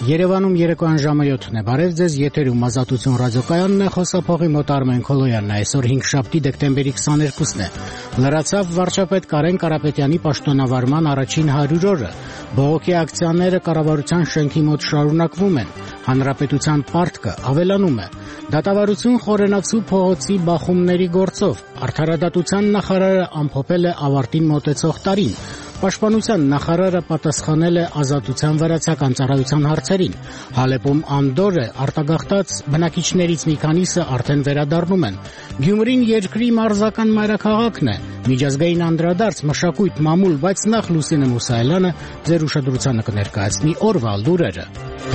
Երևանում երեկոյան ժամը 7-ն է, բարև ձեզ, եթերում Ազատություն ռադիոկայանն է, խոսափողի մոտ Արմեն Քոլոյանն է, այսօր 5-շաբթի դեկտեմբերի 22-ն է, լրացավ վարչապետ Կարեն Կարապետյանի պաշտոնավարման առաջին 100 օրը, բողոքի ակցիաները կառավարության շենքի մոտ շարունակվում են, հանրապետության պարտքը ավելանում է, դատավարություն Խորենացու փողոցի բախումների գործով, արդարադատության նախարարը ամփոփել է ավարտին մոտեցող տարին, Պաշտպանության նախարարը պատասխանել է ազատության վրացական ծառայության հարցերին։ Հալեպում անդոր է, արտագաղթած բնակիչներից մի քանիսը արդեն վերադառնում են։ Գյումրին երկրի մարզական մայրաքաղաքն է։ Միջազգային անդրադարձ, մշակույթ, մամուլ, բայց նախ Լուսինե Մուսայելյանը ձեր ուշադրությանը կներկայացնի օրվա լուրերը։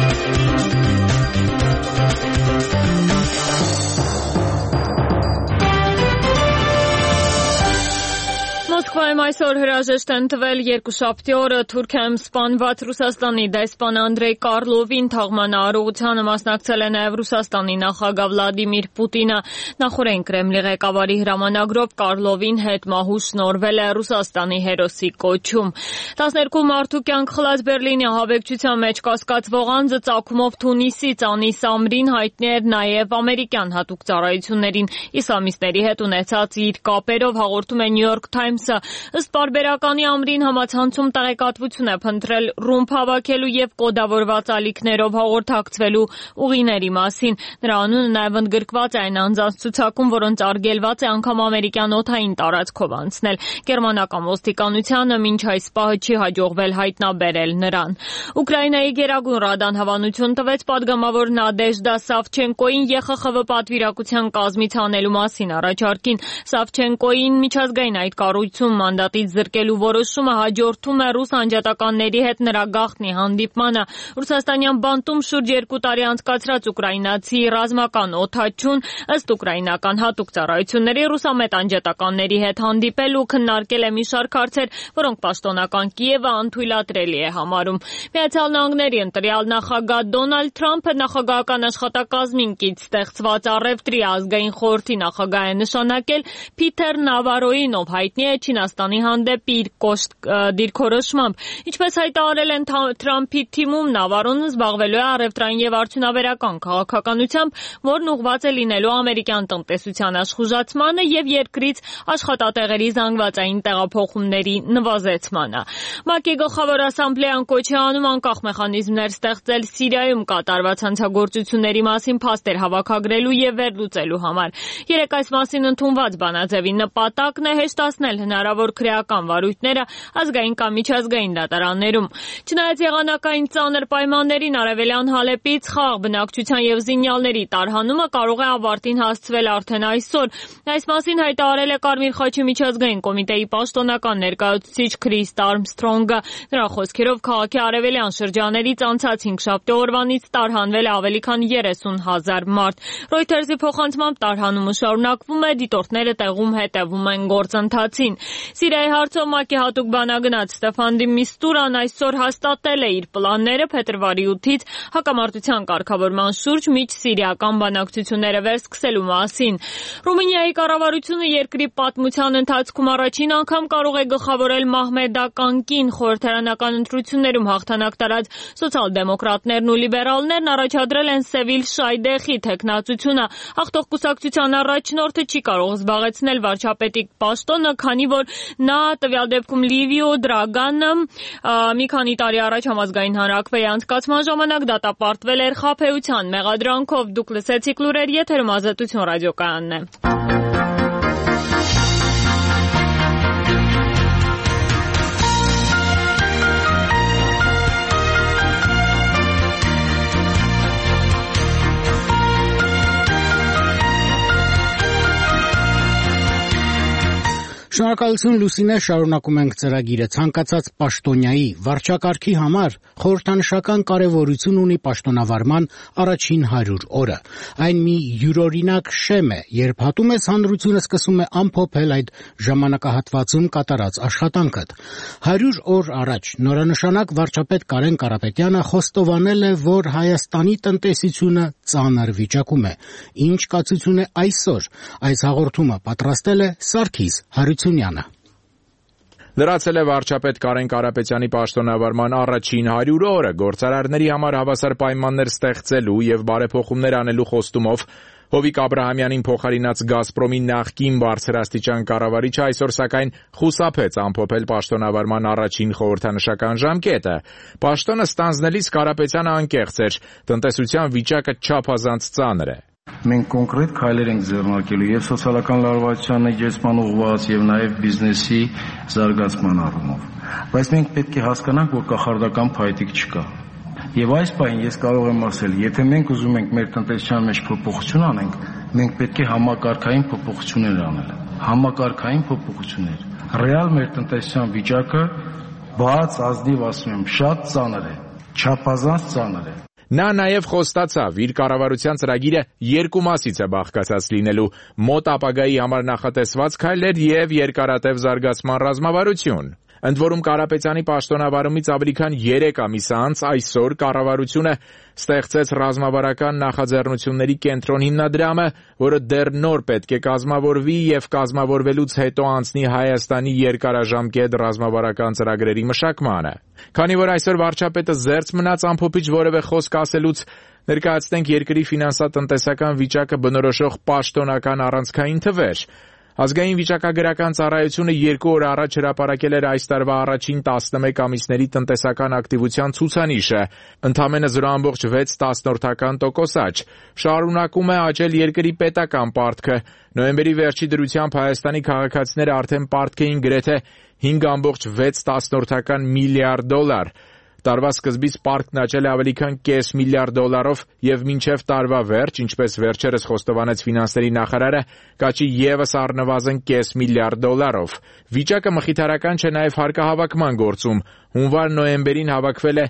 Մոսկվայում այսօր հրաժեշտ են տվել երկուշաբթի օրը Թուրքիայում սպանված Ռուսաստանի դեսպան Անդրեյ Կարլովին, թաղման արարողությանը մասնակցել է նաև Ռուսաստանի նախագահ Վլադիմիր Պուտինը։ Նախօրեն Կրեմլի ղեկավարի հրամանագրով Կարլովին հետմահու շնորհվել է Ռուսաստանի հերոսի կոչում։ 12 մարդու կյանք խլած Բերլինի ահաբեկչության մեջ կասկածվող անձը ծագումով Թունիսից Անիս Ամրին հայտնի էր նաև ամերիկյան հատուկ ծառայություններին։ Իսլամիստների հետ ունեցած իր կապերով հաղորդում է New York Times-ը, ըստ պարբերականի Ամրին համացանցում տեղեկատվություն է փնտրել ռումբ հավաքելու եւ կոդավորված ալիքներով հաղորդակցվելու ուղիների մասին։ Նրա անունը նաև ընդգրկված է այն անձանց ցուցակում, որոնց արգելված է անգամ ամերիկյան օդային տարածքով անցնել։ Գերմանական ոստիկանությանը մինչ այս պահը չի հաջողվել հայտնաբերել նրան։ Ուկրաինայի Գերագույն Ռադան հավանություն տվեց падգամավոր Նադեժդա Սավչենկոին ԵԽԽՎ պատվիրակության կազմից հանելու մասին առաջարկին։ Սավչենկոին միջազգային այդ կառույցում մանդատից զրկելու որոշումը հաջորդում է ռուս անջատականների հետ նրա գաղտնի հանդիպմանը։ Ռուսաստանյան բանտում շուրջ 2 տարի անցկացրած ուկրաինացի ռազմական օդաչուն ըստ ուկրաինական հատուկ ծառայությունների ռուսամետ անջատականների հետ հանդիպել ու քննարկել է մի շարք հարցեր, որոնք պաշտոնական Կիևը անթույլատրելի է համարում։ Միացյալ Նահանգների ընտրյալ նախագահ Դոնալդ Թրամփը նախագահական աշխատակազմին կից ստեղծված առևտրի ազգային խորհրդի նախագահ է նշանակել Փիթեր Նավարոյին, ով հայտնի է Չինաստանի հանդեպ իր կոշտ դիրքորոշմամբ։ Ինչպես հայտարարել են Թրամփի թիմում, Նավարոն զբաղվելու է առևտրային եւ արդյունաբերական քաղաքականությամբ, որն ուղղված է լինելու ամերիկյան տնտեսության աշխուժացմանը եւ երկրից աշխատատեղերի զանգվածային տեղափոխումների նվազեցմանը։ ՄԱԿ-ի գլխավոր ասամբլեան կոչ է անում անկախ մեխանիզմներ ստեղծել Սիրիայում կատարված հանցագործությունների մասին փաստեր հավաքագրելու եւ վերլուծելու համար։ Երեկ այս մասին ընդունված բանաձևի նպատակն է հեշտացնել հնարավոր քրեական վարույթները ազգային կամ միջազգային դատարաններում։ Չնայած եղանակային ծանր պայմաններին արևելյան Հալեպից խաղաղ բնակչության եւ զինյալների տարհանումը կարող է ավարտին հասցվել արդեն այսօր։ Այս մասին հայտարարել է Կարմիր խաչի միջազգային կոմիտեի պաշտոնական ներկայացուցիչ Քրիստ Արմսթրոնգը։ Նրա խոսքերով քաղաքի արևելյան շրջաներից անցած 5-շաբթի օրվանից տարհանվել է ավելի քան 30,000 մարդ։ Reuters-ի փոխանցմամբ տարհանումը շարունակվում է, դիտորդները տեղում հետևում են գործընթացին։ Սիրիայի հարցով ՄԱԿ-ի հատուկ բանագնաց Ստեֆան դի Միստուրան այսօր հաստատել է իր պլանները փետրվարի 8-ից հակամարտության կարգավորման շուրջ միջսիրիական բանակցությունները վերսկսելու մասին։ Ռումինիայի կառավարությունը երկրի պատմության ընթացքում առաջին անգամ կարող է գլխավորել մահմեդական կին։ Խորհրդարանական ընտրություններում հաղթանակ տարած սոցիալ-դեմոկրատներն ու լիբերալներն առաջադրել են Սևիլ Շայդեխի թեկնածությունը։ Հաղթող կուսակցության առաջնորդը չի կարող զբաղեցնել վարչապետի պաշտոնը, քանի որ նա տվյալ դեպքում Լիվիո Դրագանը մի քանի տարի առաջ համազգային հանրաքվեի անցկացման ժամանակ դատապարտվել էր խաբեության մեղադրանքով։ Դուք լսեցիք լուրեր, եթերում Ազատություն ռադիոկայանն է։ Շնորհակալություն Լուսինե, շարունակում ենք ծրագիրը։ Ցանկացած պաշտոնյայի վարչակարգի համար խորհրդանշական կարևորություն ունի պաշտոնավարման առաջին 100 օրը։ Այն մի յուրօրինակ շեմ է, երբ հատում ես հանրությունը սկսում է ամփոփել այդ ժամանակահատվածում կատարած աշխատանքդ։ 100 օր առաջ նորանշանակ վարչապետ Կարեն Կարապետյանը խոստովանել է, որ Հայաստանի տնտեսությունը ծանր վիճակում է։ Ինչ կացություն է այսօր։ Այս հաղորդումը պատրաստել է Սարգիս Հարությունյանը։ Լրացել է վարչապետ Կարեն Կարապետյանի պաշտոնավարման առաջին 100 օրը, գործարարների համար հավասար պայմաններ ստեղծելու եւ բարեփոխումներ անելու խոստումով Հովիկ Աբրահամյանին փոխարինած Գազպրոմի նախկին բարձրաստիճան կառավարիչը այսօր սակայն խուսափեց ամփոփել պաշտոնավարման առաջին խորհրդանշական ժամկետը։ Պաշտոնը ստանձնելիս Կարապետյանը անկեղծ էր, տնտեսության վիճակը չափազանց ծանր է։ Մենք կոնկրետ քայլեր ենք ձեռնարկելու եւ սոցիալական լարվածության նվազման ուղղված եւ նաեւ բիզնեսի զարգացման առումով։ Բայց մենք պետք է հասկանանք, որ կախարդական փայտիկ չկա։ Եվ այս պահին ես կարող եմ ասել, եթե մենք ուզում ենք մեր տնտեսության մեջ փոփոխություն անենք, մենք պետք է համակարգային փոփոխություններ անել։ Համակարգային փոփոխություններ։ Ռեալ մեր տնտեսության վիճակը բաց ազնիվ ասում եմ, շատ ծանր է, չափազանց ծանր է։ Նա նաև խոստացավ, իր կառավարության ծրագիրը երկու մասից է բաղկացած լինելու՝ մոտ ապագայի համար նախատեսված քայլեր եւ երկարատև զարգացման ռազմավարություն։ Ընդ որում Կարապետյանի պաշտոնավարումից ավելի քան 3 ամիս անց այսօր կառավարությունը ստեղծեց ռազմավարական նախաձեռնությունների կենտրոն հիմնադրամը, որը դեռ նոր պետք է կազմավորվի եւ կազմավորվելուց հետո անցնի Հայաստանի երկարաժամկետ ռազմավարական ծրագրերի մշակմանը։ Քանի որ այսօր վարչապետը զերծ մնաց ամփոփիչ որևէ խոսք ասելուց, ներկայացնենք երկրի ֆինանսատնտեսական վիճակը բնորոշող պաշտոնական առանցքային թվեր։ Ազգային վիճակագրական ծառայությունը 2 օր առաջ հրապարակել էր այս տարվա առաջին 11 ամիսների տնտեսական ակտիվության ցուցանիշը, ընդամենը 0.6% աճ։ Շարունակում է աճել երկրի պետական պարտքը։ Նոյեմբերի վերջի դրությամբ Հայաստանի քաղաքացիները արդեն պարտք էին գրեթե 5.6 միլիարդ դոլար։ Տարվա սկզբից պարտքն աճել է ավելի քան կես միլիարդ դոլարով եւ մինչեւ տարվա վերջ, ինչպես վերջերս խոստովանեց ֆինանսների նախարարը, կաճի եւս առնվազն կես միլիարդ դոլարով։ Վիճակը մխիթարական չէ նաեւ հարկահավաքման գործում։ Հունվար-նոյեմբերին հավաքվել է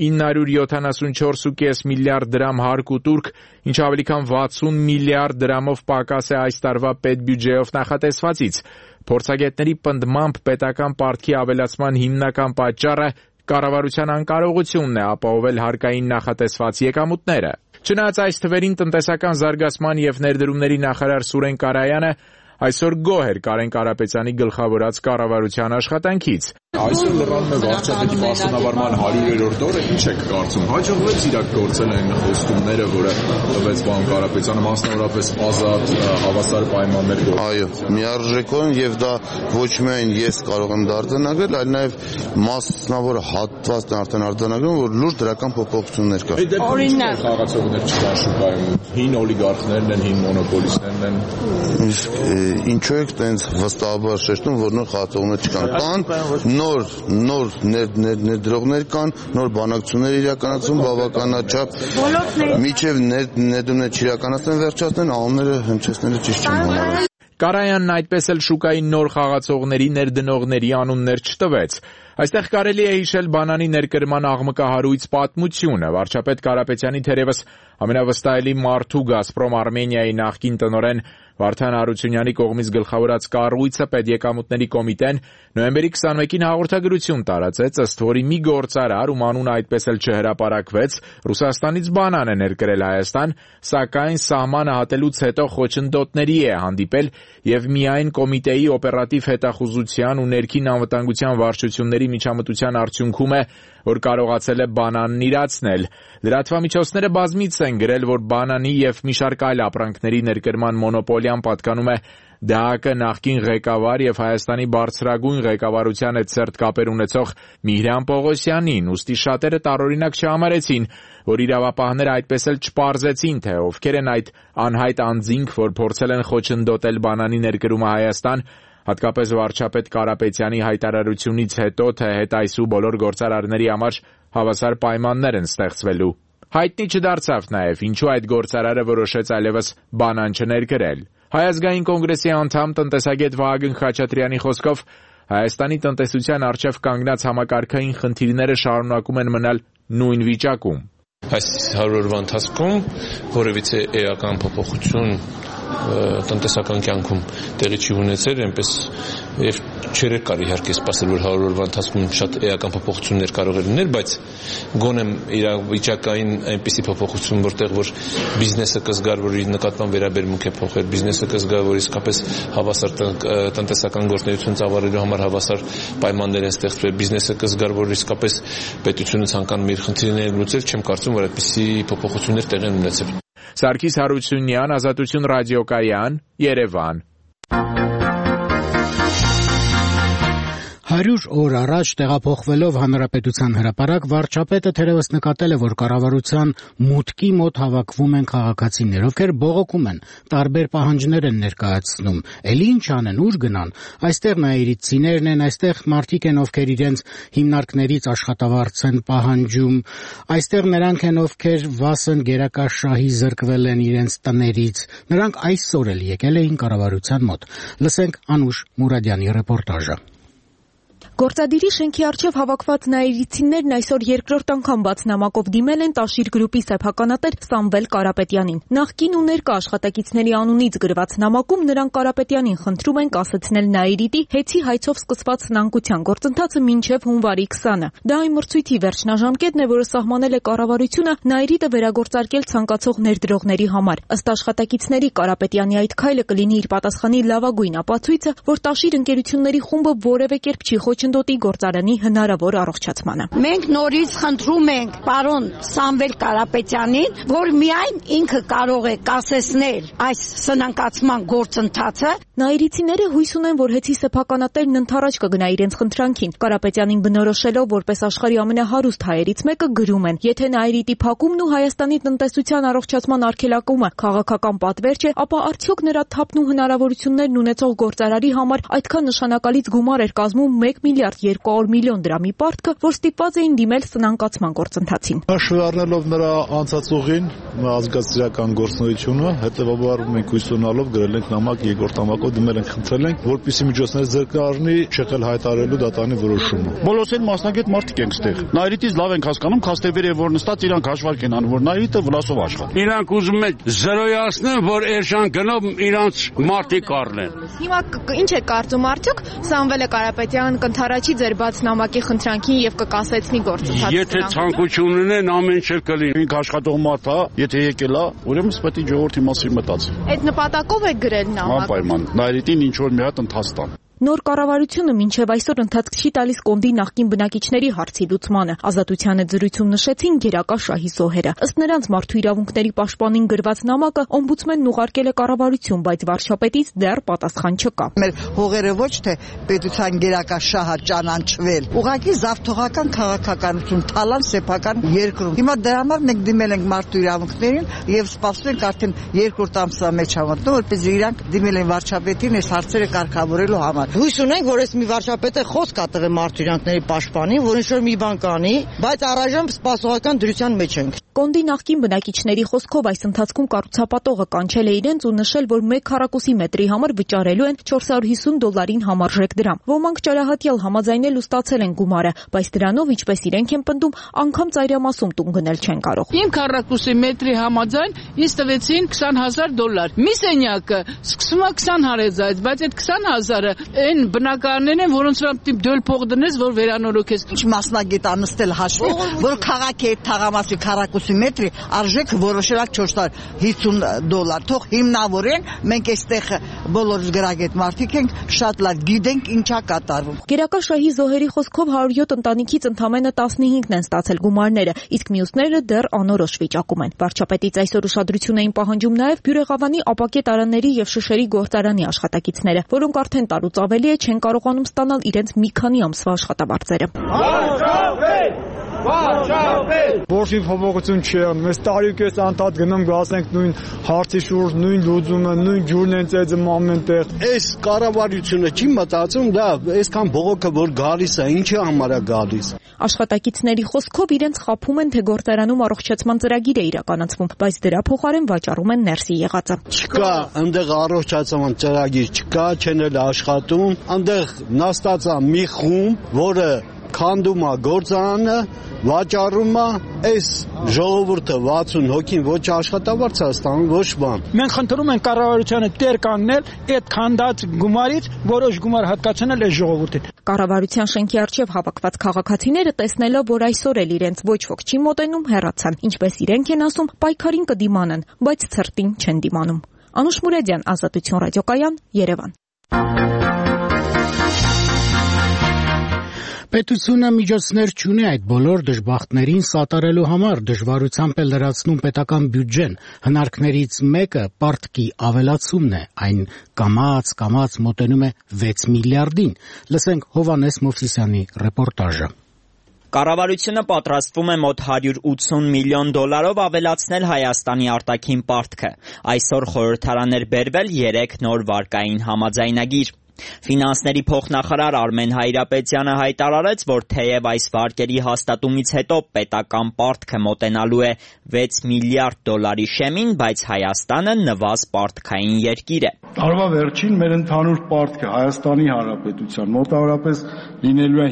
974.5 միլիարդ դրամ հարկ ու տուրք, ինչը ավելի քան 60 միլիարդ դրամով պակաս է այս տարվա պետբյուջեով նախատեսվածից։ Փորձագետների պնդմամբ պետական պարտքի ավելացման հիմնական պատճառը կառավարության անկարողությունն է ապահովել հարկային նախատեսված եկամուտները։ Չնայած այս թվերին տնտեսական զարգացման եւ ներդրումների նախարար Սուրեն Կարայանը այսօր գոհ էր Կարեն Կարապետյանի գլխավորած կառավարության աշխատանքից։ Այսօր լրանում է վարչապետի պաշտոնավարման 100-րդ օրը, ինչ եք կարծում, հաջողվեց իրագործել այն խոստումները, որը տվեց պարոն Կարապետյանը, մասնավորապես ազատ հավասար պայմաններ գործել։ Այո, միարժեքորեն եւ դա ոչ միայն ես կարող եմ դա արձանագրել, այլ նաեւ մասնավոր հատվածն արդեն արձանագրում, որ լուրջ դրական փոփոխություններ կա։ Օրինակ խաղացողներ չկան շուկայում, հին օլիգարխներն են, հին մոնոպոլիստներն են։ Ինչու եք տենց վստահաբար շեշտում, որ նոր խաղացողներ չկան։ Նոր ներդրողներ կան, նոր բանակցություններ իրականացում բավականաչափ, միջև ներդրումներ չիրականացնեն վերջացնեն, անունները հնչեցնելը ճիշտ չեմ համարում։ Կարայանն այդպես էլ շուկայի նոր խաղացողների ներդնողների անուններ չտվեց։ Այստեղ կարելի է հիշել բանանի ներկրման աղմկահարույց պատմությունը։ Վարչապետ Կարապետյանի թերևս ամենավստահելի մարդու Գազպրոմ Արմենիայի նախկին տնօրեն Վարդան Հարությունյանի կողմից գլխավորած կառույցը Պետեկամուտների կոմիտեն նոյեմբերի 21-ին հաղորդագրություն տարածեց, ըստ որի մի գործարար, ում անունը այդպես էլ չհրապարակվեց, Ռուսաստանից բանան է ներկրել Հայաստան, սակայն սահմանը հատելուց հետո խոչընդոտների է հանդիպել եւ միայն կոմիտեի օպերատիվ հետախուզության ու ներքին անվտանգության վարչությունների միջամտության արդյունքում է, որ կարողացել է բանանն իրացնել։ Լրատվամիջոցները բազմիցս են գրել, որ բանանի եւ մի շարք այլ ապրանքների ներկրման մոնոպոլիան պատկանում է ԴԱԿ նախկին ղեկավար եւ Հայաստանի բարձրագույն ղեկավարության հետ սերտ կապեր ունեցող Միհրան Պողոսյանին, ուստի շատերը տարօրինակ չհամարեցին, որ իրավապահները այդպես էլ չպարզեցին, թե ովքեր են այդ անհայտ անձինք, որ փորձել են խոչընդոտել բանանի ներկրումը Հայաստան, հատկապես վարչապետ Կարապետյանի հայտարարությունից հետո, թե հետայսու բոլոր գործարարների համար հավասար պայմաններ են ստեղծվելու։ Հայտնի չդարձավ նաև, ինչու այդ գործարարը որոշեց այլևս բանան չներկրել։ Հայ ազգային կոնգրեսի անդամ տնտեսագետ Վահագն Խաչատրյանի խոսքով Հայաստանի տնտեսության առջև կանգնած համակարգային խնդիրները շարունակում են մնալ նույն վիճակում։ Այս 100 օրվա ընթացքում որևիցե էական փոփոխություն տնտեսական կյանքում տեղի չի ունեցել, այնպես եւ չեր կար իհարկե սպասել, որ 100 օրվա ընթացքում շատ էական փոփոխություններ կարող են լինել, բայց գոնե իրավիճակային այնպիսի փոփոխություն, որտեղ որ բիզնեսը կզգար, որ իր նկատմամբ վերաբերմունք է փոխել, բիզնեսը կզգա, որ իսկապես հավասար տնտեսական գործունեություն ծավալելու համար հավասար պայմաններ են ստեղծվել, բիզնեսը կզգար, որ իսկապես պետությունը ցանկանում է իր խնդիրները լուծել, չեմ կարծում, որ այդպիսի փոփոխություններ տեղի են ունեցել։ Սարգիս Հարությունյան, Ազատություն ռադիոկայան, Երևան։ 100 օր առաջ տեղափոխվելով Հանրապետության հրապարակ վարչապետը թերևս նկատել է, որ կառավարության մուտքի մոտ հավաքվում են քաղաքացիներ, ովքեր բողոքում են, տարբեր պահանջներ են ներկայացնում։ Էլի ինչ անեն, ուր գնան։ Այստեղ նաիրիտցիներն են, այստեղ մարդիկ են, ովքեր իրենց հիմնարկներից աշխատավարձ են պահանջում, այստեղ նրանք են, ովքեր վասն գերակաշահի զրկվել են իրենց տներից։ Նրանք այսօր էլ եկել էին կառավարության մոտ։ Լսենք Անուշ Մուրադյանի ռեպորտաժը։ Գործադիրի շենքի առջև հավաքված նաիրիցիներն այսօր երկրորդ անգամ բաց նամակով դիմել են Տաշիր գրուպի սեփականատեր Սամվել Կարապետյանին։ Նախկին ու ներկա աշխատակիցների անունից գրված նամակում նրանք Կարապետյանին խնդրում են կասեցնել Նաիրիտի հեծի հայցով սկսված սնանկության գործընթացը մինչև հունվարի 20-ը։ Դա այն մրցույթի վերջնաժամկետն է, որը սահմանել է կառավարությունը Նաիրիտը վերագործարկել ցանկացող ներդրողների համար։ Ըստ աշխատակիցների Կարապետյանի այդ քայլը կլինի իր պատասխանի լավագույն ապացույցը, որ Տաշիր ընկերությունների խումբը որևէ կերպ չի խոչընդոտի գործարանի հնարավոր առողջացմանը։ Մենք նորից խնդրում ենք պարոն Սամվել Կարապետյանին, որ միայն ինքը կարող է կասեցնել այս սնանկացման գործընթացը։ Նաիրիցիները հույս ունեն, որ հեծի սեփականատերն ընդառաջ կգնա իրենց խնդրանքին։ Կարապետյանին բնորոշելով որպես աշխարհի ամենահարուստ հայերից մեկը գրում են. եթե Նաիրիտի փակումն ու Հայաստանի տնտեսության առողջացման արգելակումը քաղաքական պատվեր չէ, ապա արդյոք նրա թափն ու հնարավորություններն ունեցող գործարարի համար այդքան նշանակալից գումար էր կազմում 1 միլիարդ 200 միլիոն դրամի պարտքը, որ ստիպված էին դիմել սնանկացման գործընթացին։ Հաշվի առնելով նրա անցած ուղին, ազգացիական գործունեությունը, հետևաբար մենք հույս ունենալով գրել ենք նամակ, երկրորդ նամակով դիմել ենք, խնդրել ենք, որպեսզի միջոցներ զրկարնի չեղել հայտարարելու դատանի որոշումը։ Բոլորս էլ մասնագետ մարդիկ ենք ստեղ։ Նաիրիտից լավ ենք հասկանում, քաստեվերի որ նստած իրանք հաշվարկ են անում, որ Նաիրիտը վլասով աշխատի։ Իրանք ուզում են զրոյացնել, որ Էրշան գնով իրանք մարդիկ առնեն։ Հիմա ինչ է կարծում արդյոք Սամվելը Կարապետյան կընթառաջի ձեր բաց նամակի խնդրանքին եւ կկասեցնի գործընթացը։ Եթե ցանկություն ունեն, ամեն ինչ կլինի։ Ինք աշխատող մարդ է, եթե եկել է, ուրեմն պետք է ժողովրդի մասին մտածի։ Այդ նպատակով է գրել նամակ։ Անպայման Նաիրիտին ինչ որ մի հատ ընթաց տան։ Նոր կառավարությունը մինչև այսօր ընթացք չի տալիս Կոնդի նախկին բնակիչների հարցի լուծմանը։ Ազատությանը զրույցում նշեցին գերակա շահի զոհերը։ Ըստ նրանց մարդու իրավունքների պաշտպանին գրված նամակը օմբուդսմենն ուղարկել է կառավարություն, բայց վարչապետից դեռ պատասխան չկա։ Մեր հողերը ոչ թե պետության գերակա շահը ճանաչվել, ուղղակի զավթողական քաղաքականություն թալան սեփական երկրում։ Հիմա դրա համար մենք դիմել ենք մարդու իրավունքներին եւ սպասում ենք արդեն երկրորդ ամսվա մեջ հավատում, որպեսզի իրանք դիմել են վարչապետին այս հարցերը կարգավորելու համար։ Հույս ունենք, որ այս մի վարչապետը խոսք կա տվել մարդու իրավունքների պաշտպանին, որ ինչ-որ մի բան կանի, բայց առայժմ սպասողական դրության մեջ ենք։ Կոնդի նախկին բնակիչների խոսքով այս ընթացքում կառուցապատողը կանչել է իրենց ու նշել, որ 1 քառակուսի մետրի համար վճարելու են $450 համարժեք դրամ։ Ոմանք ճարահատյալ համաձայնել ու ստացել են գումարը, բայց դրանով, ինչպես իրենք են պնդում, անգամ ծայրամասում տուն գնել չեն կարող։ Իմ քառակուսի մետրի համաձայն ինձ տվեցին $20,000։ Մի սենյակը սկսում է 20 հարեզայից, բայց այդ 20,000-ը այն բնակարաններն են, որոնց վրա պետք է դոլ փող դնես, որ վերանորոգես։ Ինչ մասնագետ անստել հաշվի, որ քաղաքի այդ թաղամասի քառակուսի մետրի արժեքը որոշել է $450։ Թող հիմնավորեն, մենք այստեղ բոլորս գրագետ մարդիկ ենք, շատ լավ գիտենք ինչա կատարվում։ Գերակա շահի զոհերի խոսքով 107 ընտանիքից ընդամենը 15-ն են ստացել գումարները, իսկ մյուսները դեռ անորոշ վիճակում են։ Վարչապետից այսօր ուշադրություն էին պահանջում նաև Բյուրեղավանի ապակե տարաների եւ Շշերի գործարանի աշխատակիցները, որոնք արդեն տարուց ավելի է չեն կարողանում ստանալ իրենց մի քանի ամսվա աշխատավարձերը։ Որոշի փոփոխություն չի անում։ Mēs տարիքես անդադ գնում գասենք նույն հարցի շուրջ, նույն լուծումը, նույն ջուրն են ծեծում ամեն տեղ։ Այս կառավարությունը չի մտածում, դա այսքան բողոքը որ գալիս է, ինչի համար է գալիս։ Աշխատակիցների խոսքով իրենց խաբում են, թե գործարանում առողջացման ծրագիր է իրականացվում, բայց դրա փոխարեն վաճառում են ներսի եղածը։ Չկա այնտեղ առողջացման ծրագիր, չկա, չեն էլ աշխատում, այնտեղ նստած է մի խումբ, որը քանդում է գործարանը, վաճառում է, այս ժողովուրդը 60 հոգին ոչ աշխատավարձ է ստանում, ոչ բան։ Մենք խնդրում ենք կառավարությանը տեր կանգնել այդ քանդած գումարից որոշ գումար հատկացնել այս ժողովրդին։ Կառավարության շենքի առջև հավաքված քաղաքացիները տեսնելով, որ այսօր էլ իրենց ոչ ոք չի մոտենում, հեռացան։ Ինչպես իրենք են ասում, պայքարին կդիմանան, բայց ցրտին չեն դիմանում։ Անուշ Մուրադյան, Ազատություն ռադիոկայան, Երևան։ Պետությունը միջոցներ չունի այդ բոլոր դժբախտներին սատարելու համար, դժվարությամբ է լրացնում պետական բյուջեն։ Հնարքներից մեկը պարտքի ավելացումն է, այն կամաց մոտենում է 6 միլիարդին։ Լսենք Հովհաննես Մովսիսյանի ռեպորտաժը։ Կառավարությունը պատրաստվում է մոտ 180 միլիոն դոլարով ավելացնել Հայաստանի արտաքին պարտքը։ Այսօր խորհրդարան էր բերվել 3 նոր վարկային համաձայնագիր։ Ֆինանսների փոխնախարար Արմեն Հայրապետյանը հայտարարեց, որ թեև այս վարկերի հաստատումից հետո պետական պարտքը մոտենալու է 6 միլիարդ դոլարի շեմին, բայց Հայաստանը նվազ պարտքային երկիր է։ Տարվա վերջին մեր ընդհանուր պարտքը Հայաստանի Հանրապետության մոտավորապես լինելու է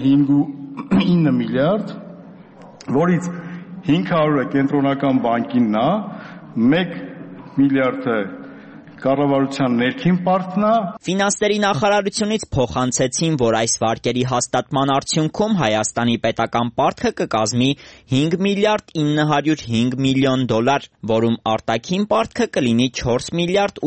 5.9 միլիարդ, որից 500-ը կենտրոնական բանկինն է, 1 միլիարդը կառավարության ներքին պարտքն է։ Ֆինանսների նախարարությունից փոխանցեցին, որ այս վարկերի հաստատման արդյունքում Հայաստանի պետական պարտքը կկազմի 5 միլիարդ 905 միլիոն դոլար, որում արտաքին պարտքը կլինի 4 միլիարդ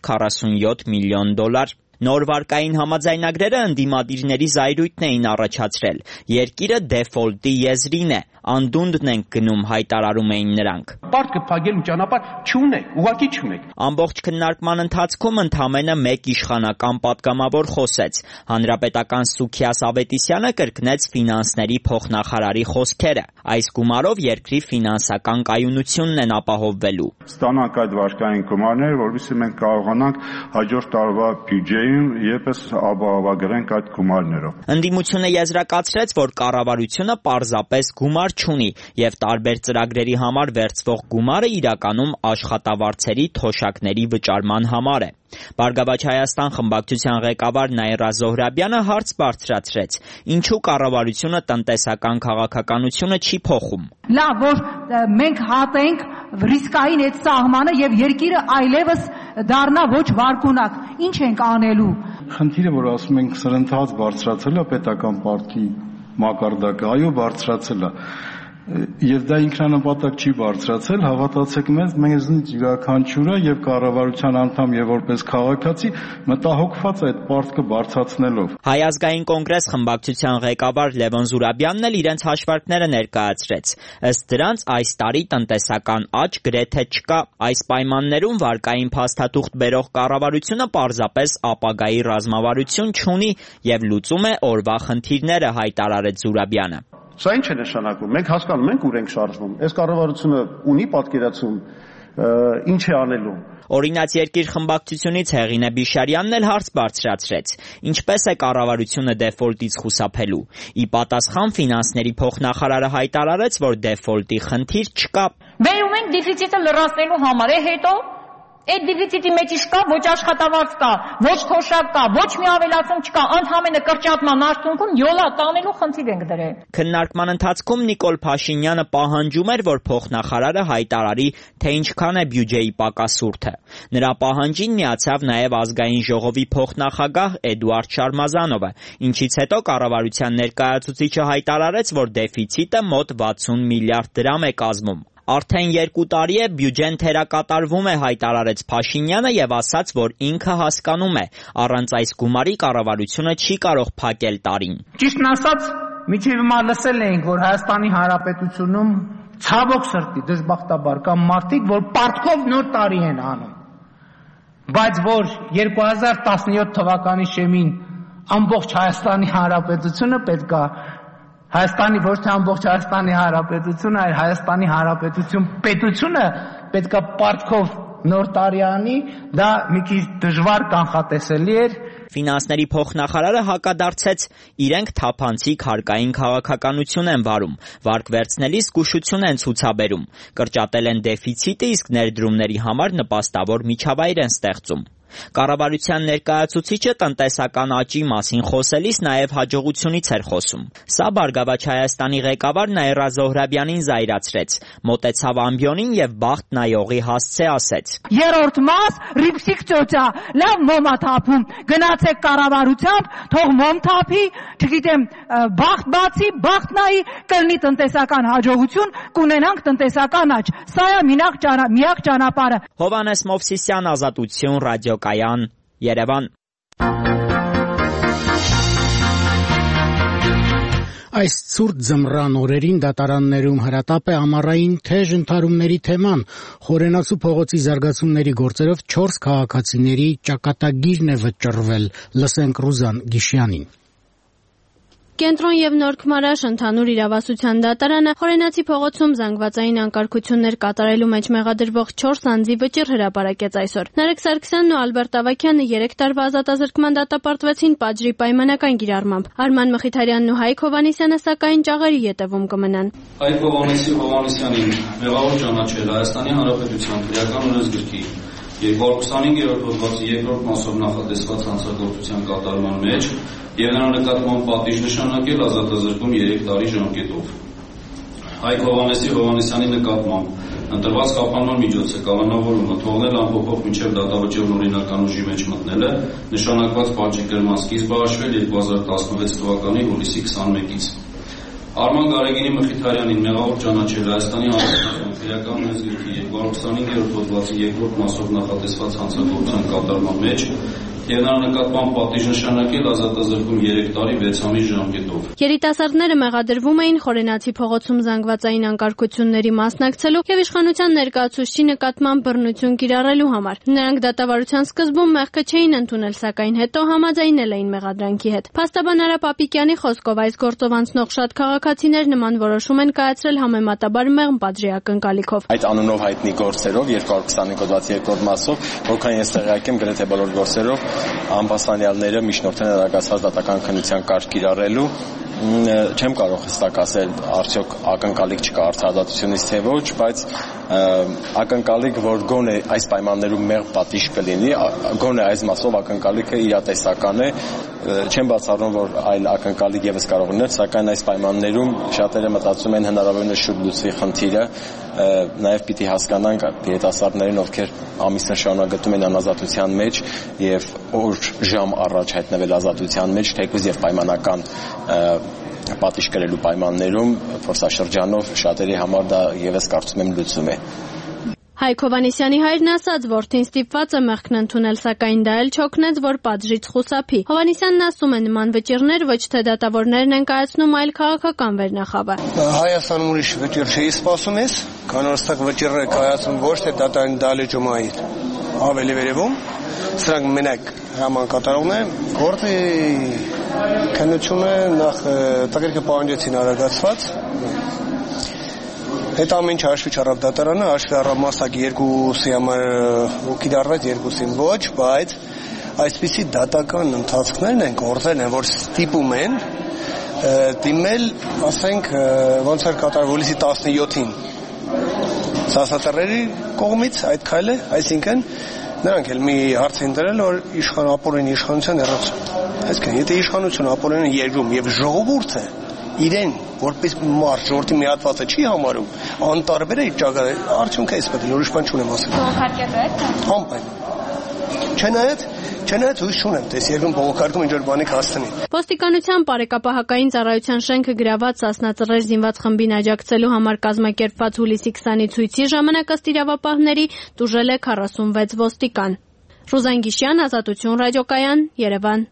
847 միլիոն դոլար։ Նոր վարկային համաձայնագրերը ընդդիմադիրների զայրույթն էին առաջացրել։ Երկիրը դեֆոլտի եզրին է, անդունդն ենք գնում, հայտարարում էին նրանք։ Պարտքը փակելու ճանապարհ չունեք, ուղղակի չունեք։ Ամբողջ քննարկման ընթացքում ընդամենը մեկ իշխանական պատգամավոր խոսեց։ Հանրապետական Սուքիաս Ավետիսյանը կրկնեց ֆինանսների փոխնախարարի խոսքերը։ Այս գումարով երկրի ֆինանսական կայունությունն են ապահովվելու։ Ստանանք այդ վարկային գումարները, որովհետեւ մենք կարողանանք հաջորդ տարվա բյուջեին եւս ապահովագրենք այդ գումարներով։ Ընդդիմությունը եզրակացրեց, որ կառավարությունը պարզապես գումար չունի եւ տարբեր ծրագրերի համար վերցվող գումարը իրականում աշխատավարձերի թոշակների վճարման համար է։ Բարգավաճ Հայաստան խմբակցության ղեկավար Նաիրա Զոհրաբյանը հարց բարձրացրեց. ինչու կառավարությունը տնտեսական քաղաքականությունը չի փոխում։ Լավ, որ մենք հատենք ռիսկային այդ սահմանը եւ երկիրը այլևս դառնա ոչ վարկունակ։ Ինչ ենք անելու։ Խնդիրը, որ ասում ենք սրընթաց բարձրացել է պետական պարտքի մակարդակը, այո, բարձրացել է։ Եվ դա ինքնանպատակ չի բարձրացել, հավատացեք մեզնից յուրաքանչյուրը եւ կառավարության անդամ եւ որպես քաղաքացի մտահոգված է այդ պարտքը բարձրացնելով։ Հայ ազգային կոնգրես խմբակցության ղեկավար Լևոն Զուրաբյանն էլ իրենց հաշվարկները ներկայացրեց։ Ըստ դրանց այս տարի տնտեսական աճ գրեթե չկա։ Այս պայմաններում վարկային փաստաթուղթ բերող կառավարությունը պարզապես ապագայի ռազմավարություն չունի եւ լուծում է օրվա խնդիրները, հայտարարեց Զուրաբյանը։ Սա ինչ է նշանակում։ Մենք հասկանում ենք ուր ենք շարժվում։ Այս կառավարությունը ունի պատկերացում ինչ է անելու։ Օրինաց երկիր խմբակցությունից Հեղինե Բիշարյանն էլ հարց բարձրացրեց. ինչպես է կառավարությունը դեֆոլտից խուսափելու։ Ի պատասխան ֆինանսների փոխնախարարը հայտարարեց, որ դեֆոլտի խնդիր չկա։ Բերում ենք դեֆիցիտը լրացնելու համար է, հետո այդ դեֆիցիտի մեջ կա ոչ աշխատավարձ կա, ոչ թոշակ կա, ոչ մի ավելացում չկա, ընդհանրապես կրճատման արդյունքում յոլա տանելու խնդիր ենք դրել։ Քննարկման ընթացքում Նիկոլ Փաշինյանը պահանջում էր, որ փոխնախարարը հայտարարի, թե ինչքան է բյուջեի պակասուրդը։ Նրա պահանջին միացավ նաև ազգային ժողովի փոխնախագահ Էդուարդ Շարմազանովը, ինչից հետո կառավարության ներկայացուցիչը հայտարարեց, որ դեֆիցիտը մոտ 60 միլիարդ դրամ է կազմում։ Արդեն 2 տարի է բյուջեն թերակատարվում է, հայտարարեց Փաշինյանը եւ ասաց, որ ինքը հասկանում է, առանց այս գումարի կառավարությունը չի կարող փակել տարին։ Ճիշտն ասած, միջև հիմա լսել էինք, որ Հայաստանի Հանրապետությունում ցավոք սրտի դժբախտաբար կան մարդիկ, որ պարտքով նոր տարի են անում։ Բայց որ 2017 թվականի շեմին ամբողջ Հայաստանի Հանրապետությունը պետք է Հայաստանի ոչ թե ամբողջ Հայաստանի Հանրապետությունը, այլ Հայաստանի Հանրապետություն պետությունը պետք է պարտքով նոր տարի անի, դա մի քիչ դժվար կանխատեսելի էր։ Ֆինանսների փոխնախարարը հակադարձեց, իրենք թափանցիկ հարկային քաղաքականություն են վարում, վարկ վերցնելիս զգուշություն են ցուցաբերում, կրճատել են դեֆիցիտը, իսկ ներդրումների համար նպաստավոր միջավայր են ստեղծում։ Կառավարության ներկայացուցիչը տնտեսական աճի մասին խոսելիս նաև հաջողությունից էր խոսում։ Սա «Բարգավաճ Հայաստանի» ղեկավար Նաիրա Զոհրաբյանին զայրացրեց, մոտեցավ ամբիոնին եւ բախտ նայողի հասցե ասեց. Երրորդ մաս ռիփսիկ ծոծա, լավ մոմա թափում, գնացեք կառավարությամբ, թող մոմ թափի, չգիտեմ, բախտ բացի, բախտ նայի, կլինի տնտեսական հաջողություն, կունենանք տնտեսական աճ։ Սա է միակ ճանապարհը։ Հովհաննես Մովսիսյան, Ազատություն, ռադիոկայան, Երևան։ Այս ցուրտ ձմռան օրերին դատարաններում հրատապ է ամառային թեժ ընդհարումների թեման։ Խորենացու փողոցի զարգացումների գործերով 4 քաղաքացիների ճակատագիրն է վճռվել։ Լսենք Ռուզան Գիշյանին։ Կենտրոն եւ Նոր Քմարաշ ընդհանուր իրավասության դատարանը Խորենացի փողոցում զանգվածային անկարգություններ կատարելու մեջ մեղադրվող 4 անձի վճիռ հրապարակեց այսօր։ Նարեկ Սարգսյանն ու Ալբերտ Ավագյանը 3 տարվա ազատազրկման դատապարտվեցին պատժի պայմանական կիրառմամբ։ Արման Մխիթարյանն ու Հայկ Հովհաննիսյանը սակայն ճաղերի ետևում կմնան։ Հայկ Հովհաննիսյանին մեղավոր ճանաչել Հայաստանի Հանրապետության քրեական օրենսգրքի 225-րդ հոդվածի 2-րդ մասով նախատեսված հանցագործության կատարման մեջ եւ նրա նկատմամբ պատիժ նշանակել ազատազրկում 3 տարի ժամկետով։ Հայկ Հովհաննիսյանի նկատմամբ ընտրված խափանման միջոցը կանոնավորումը թողնել անփոփոխ մինչև դատավճիռն օրինական ուժի մեջ մտնելը նշանակված պատժի կրման սկիզբը հաշվել 2016 թվականի հուլիսի 21-ից։ Արման Գարեգինի Մխիթարյանին մեղավոր ճանաչել Հայաստանի Հանրապետության քրեական օրենսգրքի 225-րդ հոդվածի 2-րդ մասով նախատեսված հանցագործության կատարման մեջ եւ նրա նկատմամբ պատիժ նշանակել ազատազրկում 3 տարի 6 ամիս ժամկետով։ Երիտասարդները մեղադրվում էին Խորենացի փողոցում զանգվածային անկարգությունների մասնակցելու եւ իշխանության ներկայացուցչի նկատմամբ բռնություն կիրառելու համար։ Նրանք դատավարության սկզբում մեղքը չէին ընդունել, սակայն հետո համաձայնել էին մեղադրանքի հետ։ Փաստաբան Արա Պապիկյանի խոսքով այս գործով անցնող շատ քաղաքացիներ նման որոշում են կայացրել համեմատաբար մեղմ պատժի ակնկալիքով։ Այդ անունով հայտնի գործերով 225 հոդվածի 2-րդ մասով, որքան ես տեղյակ եմ, գրեթե բոլոր գործերով ամբաստանյալները միջնորդեն հրագացված դատական քննության կարգ կիրառելու։ Չեմ կարող հստակ ասել արդյոք ակնկալիք չկա արդարադատությունից թե ոչ, բայց ակնկալիք, որ գոնե այս պայմաններում մեղմ պատիժ կլինի, գոնե այս մասով ակնկալիքը իրատեսական է, չեմ բացառում, որ այլ ակնկալիք եւս կարող լինել, սակայն այս պայմաններում շատերը մտածում են հնարավորինս շուտ լուծվի խնդիրը, նաեւ պիտի հասկանանք երիտասարդներին, ովքեր ամիսներ շարունակ գտնում են անազատության մեջ եւ օր ժամ առաջ հայտնվել ազատության մեջ, թեկուզ եւ պայմանական պատիժ կրելու պայմաններում փորձաշրջանով շատերի համար դա եւս կարծում եմ լուծում է։ Հայկ Հովհաննիսյանի հայրն ասաց, որդին ստիպված է մեղքն ընդունել, սակայն դա էլ չօգնեց, որ պատժից խուսափի։ Հովհաննիսյանն ասում է, նման վճիռներ ոչ թե դատավորներն են կայացնում, այլ քաղաքական վերնախավը։ Հայաստանում ուրիշ վճիռ չի սպասում ես, քանի որ ստակ վճիռը կայացում ոչ թե դատարանի դալեջումայի ավելի վերևում, սրանք մենակ հրաման կատարողներ են, գործի քննությունը նախ տղերքը պահանջեցին արագացված։ Այդ ամեն ինչ հաշվի չառավ դատարանը, հաշվի առավ մասնակի 2-ի համար կիրառվեց, 2-ին ոչ, բայց այսպիսի դատական ընթացքներն են գործել են, որ ստիպում են դիմել, ասենք, ոնց էր կատարվել հուլիսի 17-ին սասատրերի կողմից այդ քայլը, այսինքն նրանք էլ մի հարց են դրել, որ ապօրինի իշխանության հեռացում։ Այսինքն, եթե իշխանությունը ապօրինի երկրում եւ ժողովուրդը իրեն որպես մարդ ժողովրդի մի հատվածը չի համարում, անտարբեր է իր ճակատը, արդյունքը էս պետք է, ուրիշ բան չունեմ ասել։ Բողոքարկել եք։ Անպայման։ Չնայած հույս չունեմ, թե երկրում բողոքարկում ինչ-որ բանի կհասցնի։ Ոստիկանության բարեկապահական ծառայության շենքը գրաված Սասնա Ծռեր զինված խմբին աջակցելու համար կազմակերպված հուլիսի 20-ի ցույցի ժամանակ ըստ իրավապահների տուժել է 46 ոստիկան։ Ռուզան Գիշյան, Ազատություն, ռադիոկայան, Երևան։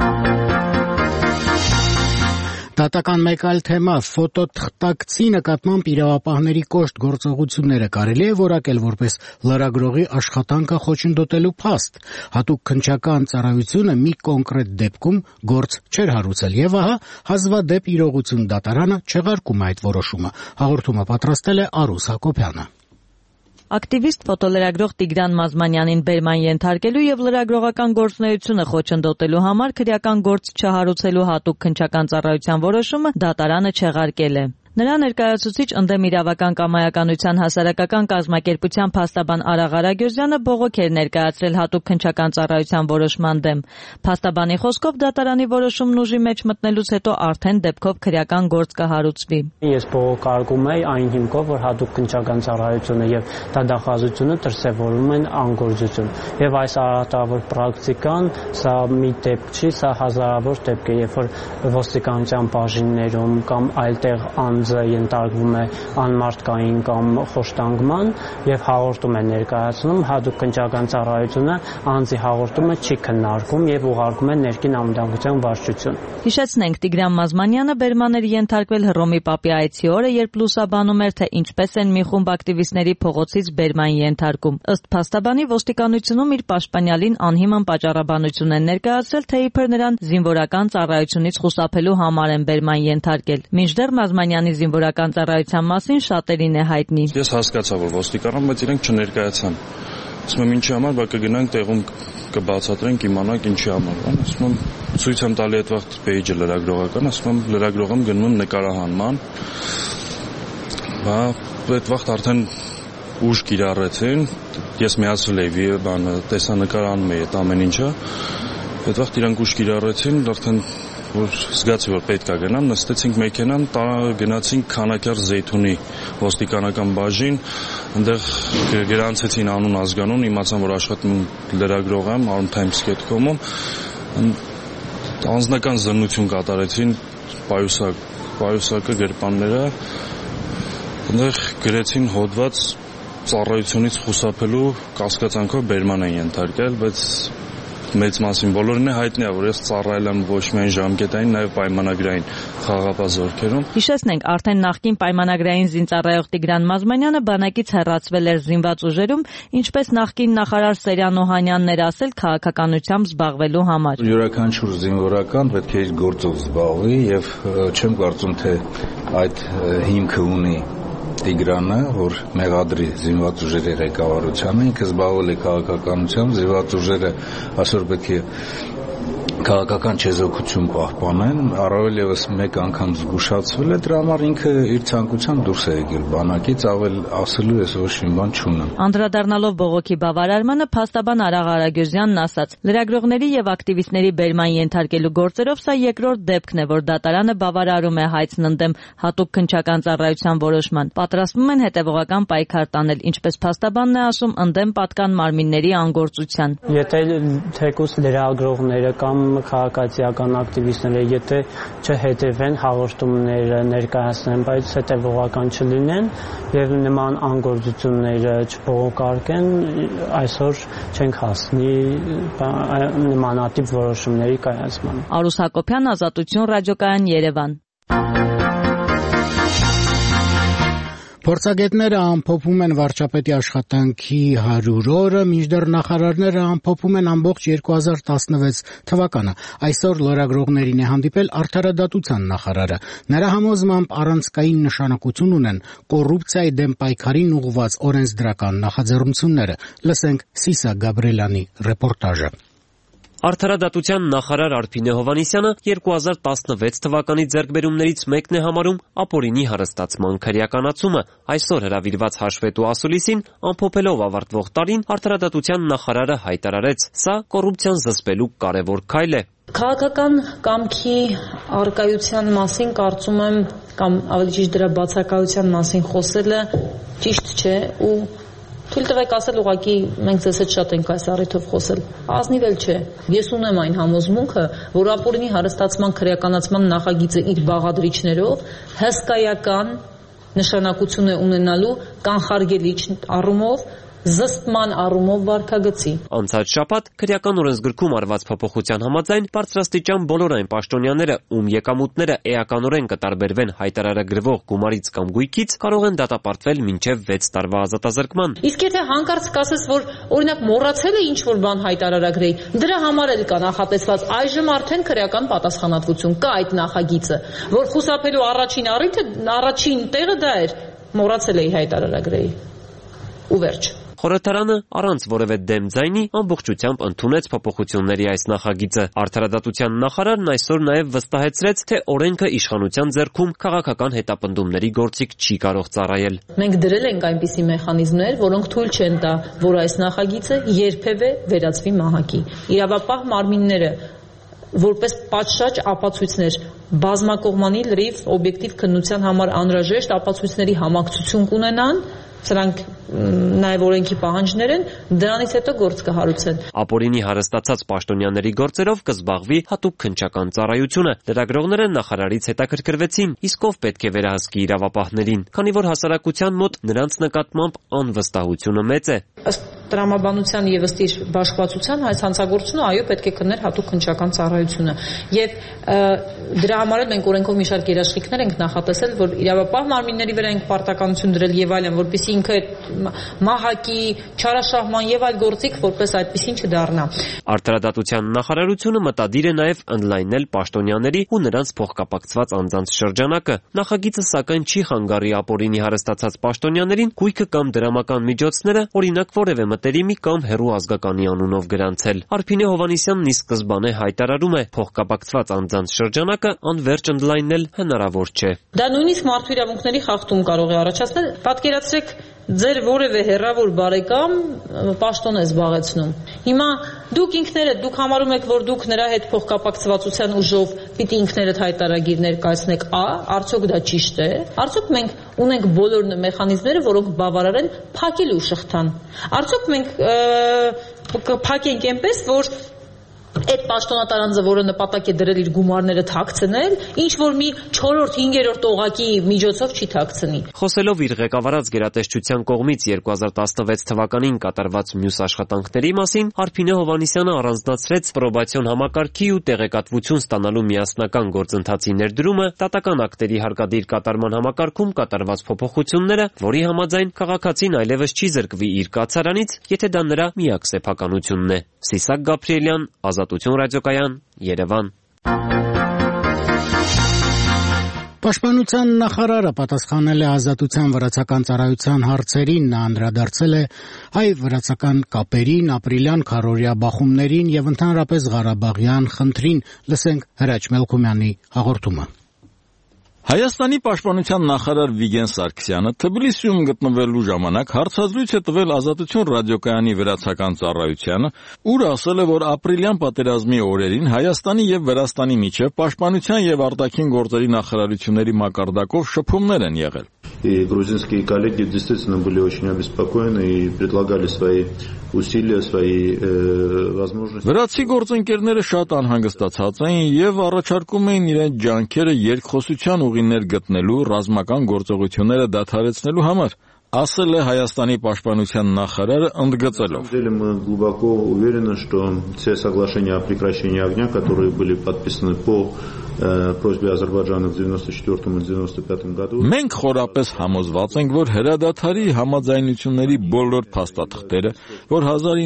Դատական մեկ այլ թեմա ֆոտոթղթակցի նկատմամբ իրավապահների կոշտ գործողությունները կարելի է որակել որպես լրագրողի աշխատանքը խոչընդոտելու փաստ։ Հատուկ քննչական ծառայությունը մի կոնկրետ դեպքում գործ չէր հարուցել եւ ահա հազվադեպ իրողություն դատարանը չեղարկում է այդ որոշումը։ Հաղորդումը պատրաստել է Արուս Հակոբյանը։ Ակտիվիստ ֆոտոլրագրող Տիգրան Մազմանյանին բերման ենթարկելու եւ լրագրողական գործունեությունը խոչընդոտելու համար քրեական գործ չհարուցելու հատուկ քննչական ծառայության որոշումը դատարանը չեղարկել է։ Նրա ներկայացուցիչ ընդդեմ իրավական կամայականության հասարակական կազմակերպության փաստաբան Արաղ Արագյոզյանը բողոք էր ներկայացրել հատուկ քննչական ծառայության որոշման դեմ։ Փաստաբանի խոսքով դատարանի որոշումն ուժի մեջ մտնելուց հետո արդեն դեպքով քրեական գործ կհարուցվի։ Ես բողոքարկում եմ այն հիմքով, որ հատուկ քննչական ծառայությունը եւ դատախազությունը դրսեւորում են անգործություն։ Եվ այս արատավոր պրակտիկան սա մի դեպք չի, սա հազարավոր դեպք է, երբ որ ոստիկանության բաժիններում կամ այլտեղ անձը ենթարկվում է անմարդկային կամ խոշտանգման եւ հաղորդում է ներկայացնում, հատուկ քննչական ծառայությունը անձի հաղորդումը չի քննարկում եւ ուղարկում է ներքին անվտանգության վարչություն։ Հիշեցնենք, Տիգրան Մազմանյանը բերման էր ենթարկվել Հռոմի Պապի այցի օրը, երբ լուսաբանում էր, թե ինչպես են մի խումբ ակտիվիստների փողոցից բերման ենթարկում։ Ըստ փաստաբանի, ոստիկանությունում իր պաշտպանյալին անհիմն պատճառաբանություն են ներկայացրել, թե իբր նրան զինվորական ծառայությունից խուսափելու համար են բերման ենթարկել։ Մինչդեռ Մազմանյանի զինվորական ծառայության մասին շատերին է հայտնի։ Ես հասկացա, որ ոստիկանում, բայց իրենք չներկայացան։ Ասում եմ ինչի համար, բա կգնանք տեղում կբացատրենք, իմանանք ինչի համար։ Ասում եմ ցույց եմ տալի այդ վաղ պեյջը լրագրողական, ասում եմ լրագրողը գնում եմ նկարահանման։ Բա այդ վաղ արդեն ուժ կիրառեցին, ես միացրել էի տեսանկարանում էի այդ ամեն ինչը։ Այդ վաղ իրանք ուժ կիրառեցին, արդեն որ զգացի, որ պետք է գնամ, նստեցինք մեքենան, գնացինք Քանաքյար Զեյթունի ոստիկանական բաժին, այնտեղ գրանցեցին անուն ազգանուն, իմացան, որ աշխատում լրագրող եմ, Arm Times.com-ում, անձնական զննություն կատարեցին պայուսակը, գրպանները, այնտեղ գրեցին հոդված ծառայությունից խուսափելու կասկածանքով բերման են ենթարկել, բայց մեծ մասին բոլորին է հայտնի է, որ ես ծառայել եմ ոչ միայն ժամկետային, նաև պայմանագրային խաղապահ զորքերում։ Հիշեցնենք, արդեն նախկին պայմանագրային զինծառայող Տիգրան Մազմանյանը բանակից հեռացվել էր զինված ուժերում, ինչպես նախկին նախարար Սերյան Օհանյանն էր ասել, քաղաքականությամբ զբաղվելու համար։ Յուրաքանչյուր զինվորական պետք է իր գործով զբաղվի եւ չեմ կարծում, թե այդ հիմքը ունի Տիգրանը, որ մեղադրի զինված ուժերի ղեկավարությանը, ինքը զբաղվել է քաղաքականությամբ, զինված ուժերը այսօր պետք է քաղաքական չեզոքություն պահպանեն, առավել ևս մեկ անգամ զգուշացվել է, դրա համար ինքը իր ցանկությամբ դուրս է եկել բանակից, ասելու ես ոչ մի բան չունեմ։ Անդրադառնալով բողոքի բավարարմանը, փաստաբան Արաղ Արագյոզյանն ասաց. լրագրողների եւ ակտիվիստների բերման ենթարկելու գործերով սա երկրորդ դեպքն է, որ դատարանը բավարարում է հայցն ընդդեմ հատուկ քննչական ծառայության որոշման։ Պատրաստվում են հետեւողական պայքար տանել, ինչպես փաստաբանն է ասում, ընդդեմ պատկան մարմինների անգործության։ Եթե թեկուզ լրագրողները կամ քաղաքացիական ակտիվիստները եթե չհետևեն հաղորդումները ներկայացնեն, բայց հետևողական չլինեն եւ նման անգործությունները չբողոքարկեն, այսօր չենք հասնի նմանատիպ որոշումների կայացման։ Արուս Հակոբյան, Ազատություն ռադիոկայան, Երևան։ Փորձագետները ամփոփում են վարչապետի աշխատանքի 100 օրը, մինչդեռ նախարարները ամփոփում են ամբողջ 2016 թվականը։ Այսօր լրագրողներին է հանդիպել Արդարադատության նախարարը։ Նրա համոզմամբ առանցքային նշանակություն ունեն կոռուպցիայի դեմ պայքարին ուղղված օրենսդրական նախաձեռնությունները։ Լսենք Սիսա Գաբրելյանի ռեպորտաժը։ Արդարադատության նախարար Արփինե Հովհաննիսյանը 2016 թվականի ձեռքբերումներից մեկն է համարում ապօրինի հարստացման քրեականացումը։ Այսօր հրավիրված հաշվետու ասուլիսին ամփոփելով ավարտվող տարին Արդարադատության նախարարը հայտարարեց. սա կոռուպցիան զսպելու կարևոր քայլ է։ Քաղաքական կամքի առկայության մասին կարծում եմ, կամ ավելի ճիշտ դրա բացակայության մասին խոսելը ճիշտ չէ ու թույլ տվեք ասել ուղղակի մենք ձեզ հետ շատ ենք այս առիթով խոսել։ Ազնիվ էլ չէ։ Ես ունեմ այն համոզմունքը, որ ապօրինի հարստացման քրեականացման նախագիծը իր բաղադրիչներով հսկայական նշանակություն է ունենալու կանխարգելիչ առումով, զսպման առումով վարքագծի։ Անցած շաբաթ քրեական օրենսգրքում արված փոփոխության համաձայն բարձրաստիճան բոլոր այն պաշտոնյաները, ում եկամուտները էականորեն կտարբերվեն հայտարարագրվող գումարից կամ գույքից, կարող են դատապարտվել մինչև 6 տարվա ազատազրկման։ Իսկ եթե հանկարծ կասես, որ օրինակ մոռացել է ինչ-որ բան հայտարարագրեի, դրա համար էլ կա նախատեսված այժմ արդեն քրեական պատասխանատվություն, կա այդ նախագիծը, որ խուսափելու առաջին տեղը դա էր, մոռացել էի հայտարարագրեի։ Ու վերջ։ Խորհրդարանը առանց որևէ դեմ ձայնի ամբողջությամբ ընդունեց փոփոխությունների այս նախագիծը։ Արդարադատության նախարարն այսօր նաև վստահեցրեց, թե օրենքը իշխանության ձեռքում քաղաքական հետապնդումների գործիք չի կարող ծառայել։ Մենք դրել ենք այնպիսի մեխանիզմներ, որոնք թույլ չեն տա, որ այս նախագիծը երբևէ վերածվի մահակի։ Իրավապահ մարմինները որպես պատշաճ ապացույցներ բազմակողմանի լրիվ օբյեկտիվ քննության համար անհրաժեշտ ապացույցների համակցություն կունենան, սրանք նաև օրենքի պահանջներ են, դրանից հետո գործ կհարուցեն։ Ապօրինի հարստացած պաշտոնյաների գործերով կզբաղվի հատուկ քննչական ծառայությունը։ Լրագրողները նախարարից հետաքրքրվեցին, իսկ ով պետք է վերահսկի իրավապահներին, քանի որ հասարակության մոտ նրանց նկատմամբ անվստահությունը մեծ է։ Ըստ տրամաբանության եւ ըստ իր բաշխվածության այս հանցագործությունը այո պետք է քններ հատուկ քննչական ծառայությունը եւ դրա համար էլ մենք օրենքով մի շարք երաշխիքներ ենք նախատեսել, որ իրավապահ մարմինների վրա ենք պարտականություն դրել եւ այլն, որպեսզի ինքը մահակի, չարաշահման եւ այլ գործիք որպես այդպեսին չդառնա։ Արդարադատության նախարարությունը մտադիր է նաեւ ընդլայնել պաշտոնյաների ու նրանց փոխկապակցված անձանց շրջանակը։ Նախագիծը սակայն չի խանգարի ապօրինի հարստացած պաշտոնյաներին գույքը կամ դրամական միջոցները, օրինակ որևէ մտերիմի կամ հեռու ազգականի անունով գրանցել։ Արփինե Հովհաննիսյանն ի սկզբանե հայտարարում է, փոխկապակցված անձանց շրջանակը անվերջ ընդլայնել հնարավոր չէ։ Դա նույնիսկ մարդու իրավունքների խախտում կարող է առաջացնել։ Պատկերացրեք, ձեր որևէ հեռավոր բարեկամ պաշտոն է զբաղեցնում։ Հիմա դուք ինքներդ համարում եք, որ դուք նրա հետ փոխկապակցվածության ուժով պիտի ինքներդ հայտարարագիր ներկայացնեք, արդյոք դա ճիշտ է։ Արդյոք մենք ունենք բոլոր մեխանիզմները, որոնք բավարար են փակելու շղթան։ Արդյոք մենք կփակենք այնպես, որ այդ պաշտոնատարանձը, որը նպատակ է դրել իր գումարները թաքցնել, ինչ որ մի 4-րդ, 5-րդ օղակի միջոցով չի թաքցնի։ Խոսելով իր ղեկավարած գերատեսչության կողմից 2016 թվականին կատարված մյուս աշխատանքների մասին, Արփինե Հովհաննիսյանը առանձնացրեց պրոբացիոն համակարգի ու տեղեկատվություն ստանալու միասնական գործընթացի ներդրումը, դատական ակտերի հարկադիր կատարման համակարգում կատարված փոփոխությունները, որի համաձայն քաղաքացին այլևս չի զրկվի իր կացարանից, եթե դա նրա միակ սեփականությունն է։ Սիսակ Գաբրիելյան, Ազատություն ռադիոկայան, Երևան։ Պաշտպանության նախարարը պատասխանել է Ազատության վրացական ծառայության հարցերին, նա անդրադարձել է հայ-վրացական կապերին, ապրիլյան քառօրյա բախումներին եւ ընդհանրապես Ղարաբաղյան խնդրին, լսենք Հրաչ Մելքումյանի հաղորդումը։ Հայաստանի պաշտպանության նախարար Վիգեն Սարգսյանը Թբիլիսիում գտնվելու ժամանակ հարցազրույց է տվել Ազատություն ռադիոկայանի վրացական ծառայությանը, ուր ասել է, որ ապրիլյան պատերազմի օրերին Հայաստանի եւ Վրաստանի միջև պաշտպանության եւ արտաքին գործերի նախարարությունների մակարդակով շփումներ են եղել։ И грузинские коллеги действительно были очень обеспокоены и предлагали свои усилия, свои возможности. Վրացի գործընկերները շատ անհանգստացած էին եւ առաջարկում էին իրենց ջանքերը երկխոսության ուղիներ գտնելու, ռազմական գործողությունները դադարեցնելու համար, ասել է Հայաստանի պաշտպանության նախարարը ընդգծելով. Мы глубоко уверены, что все соглашения о прекращении огня, которые были подписаны по просьбе Азербайджана в 94 и 95 году. Մենք խորապես համոզված ենք, որ հրադադարի համաձայնությունների բոլոր փաստաթղթերը, որ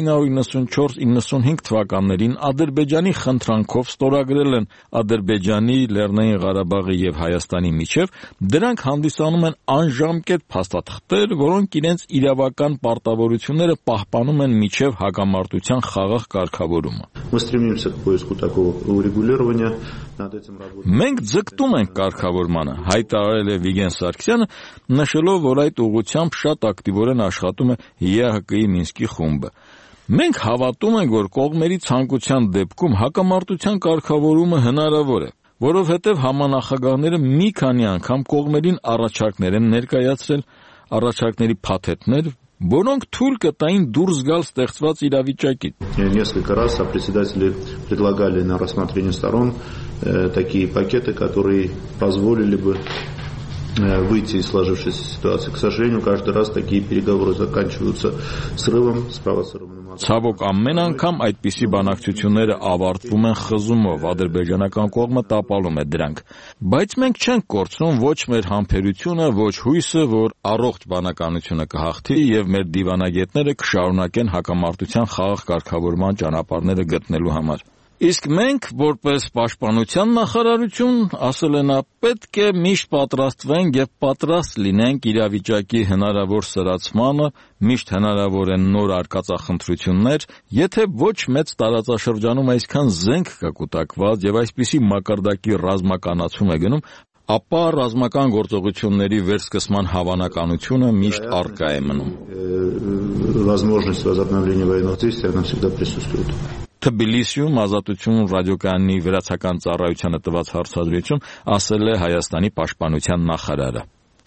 1994-95 թվականներին Ադրբեջանի խնդրանքով ստորագրել են Ադրբեջանի, Լեռնային Ղարաբաղի եւ Հայաստանի միջև, դրանք հանդիսանում են անժամկետ փաստաթղթեր, որոնք իրենց իրավական պարտավորությունները պահպանում են միջև հակամարտության խաղաղ կարգավորումը։ Мы стремимся к поиску такого урегулирования. Մենք ձգտում ենք կարգավորմանը, հայտարարել է Վիգեն Սարգսյանը, նշելով, որ այդ ուղղությամբ շատ ակտիվորեն աշխատում է ԵԱՀԿ-ի Մինսկի խումբը։ Մենք հավատում ենք, որ կողմերի ցանկության դեպքում հակամարտության կարգավորումը հնարավոր է, որովհետև համանախագահները մի քանի անգամ կողմերին առաջարկներ են ներկայացրել, առաջարկների փաթեթներ, որոնք թույլ կտային դուրս գալ ստեղծված իրավիճակից։ Несколько раз председатели предлагали на рассмотрение сторон такие пакеты, которые позволили бы выйти из сложившейся ситуации. К сожалению, каждый раз такие переговоры заканчиваются срывом, спровоцированным. Ցավոք ամեն անգամ այդպիսի բանակցությունները ավարտվում են խզումով, ադրբեջանական կողմը տապալում է դրանք։ Բայց մենք չենք կորցնում ոչ մեր համբերությունը, ոչ հույսը, որ առողջ բանականությունը կհաղթի եւ մեր դիվանագետները կշարունակեն հակամարտության խաղաղ կարգավորման ճանապարհները գտնելու համար։ Իսկ մենք, որպես պաշտպանության նախարարություն, ասել են, պետք է միշտ պատրաստվենք եւ պատրաստ լինենք իրավիճակի հնարավոր սրացմանը, միշտ հնարավոր են նոր արկածախնդրություններ, եթե ոչ մեծ տարածաշրջանում այսքան զենք կա կուտակված եւ այսպիսի մակարդակի ռազմականացում է գնում, ապա ռազմական գործողությունների վերսկսման հավանականությունը միշտ առկա է մնում։ Возможность возобновления военных действий она всегда присутствует. Թբիլիսիում Ազատություն ռադիոկայանի վերացական ծառայությանը տված հարցազրույցում ասել է Հայաստանի պաշտպանության նախարարը։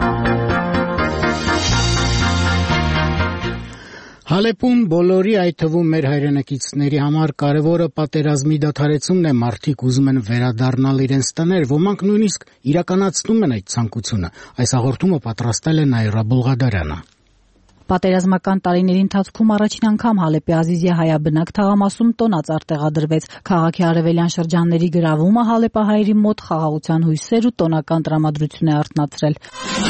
Հալեպում բոլորի, այդ թվում մեր հայրենակիցների համար կարևորը պատերազմի դադարեցումն է, մարդիկ ուզում են վերադառնալ իրենց տներ, ոմանք նույնիսկ իրականացնում են այդ ցանկությունը։ Այս հաղորդումը պատրաստել է Նաիրա Բուլղադարյանը։ Պատերազմական տարիների ընթացքում առաջին անգամ Հալեպի Ազիզիա հայաբնակ թաղամասում տոնածառ տեղադրվեց։ Քաղաքի արևելյան շրջանների գրավումը հալեպահայերի մոտ խաղաղության հույսեր ու տոնական տրամադրություն է արթնացրել։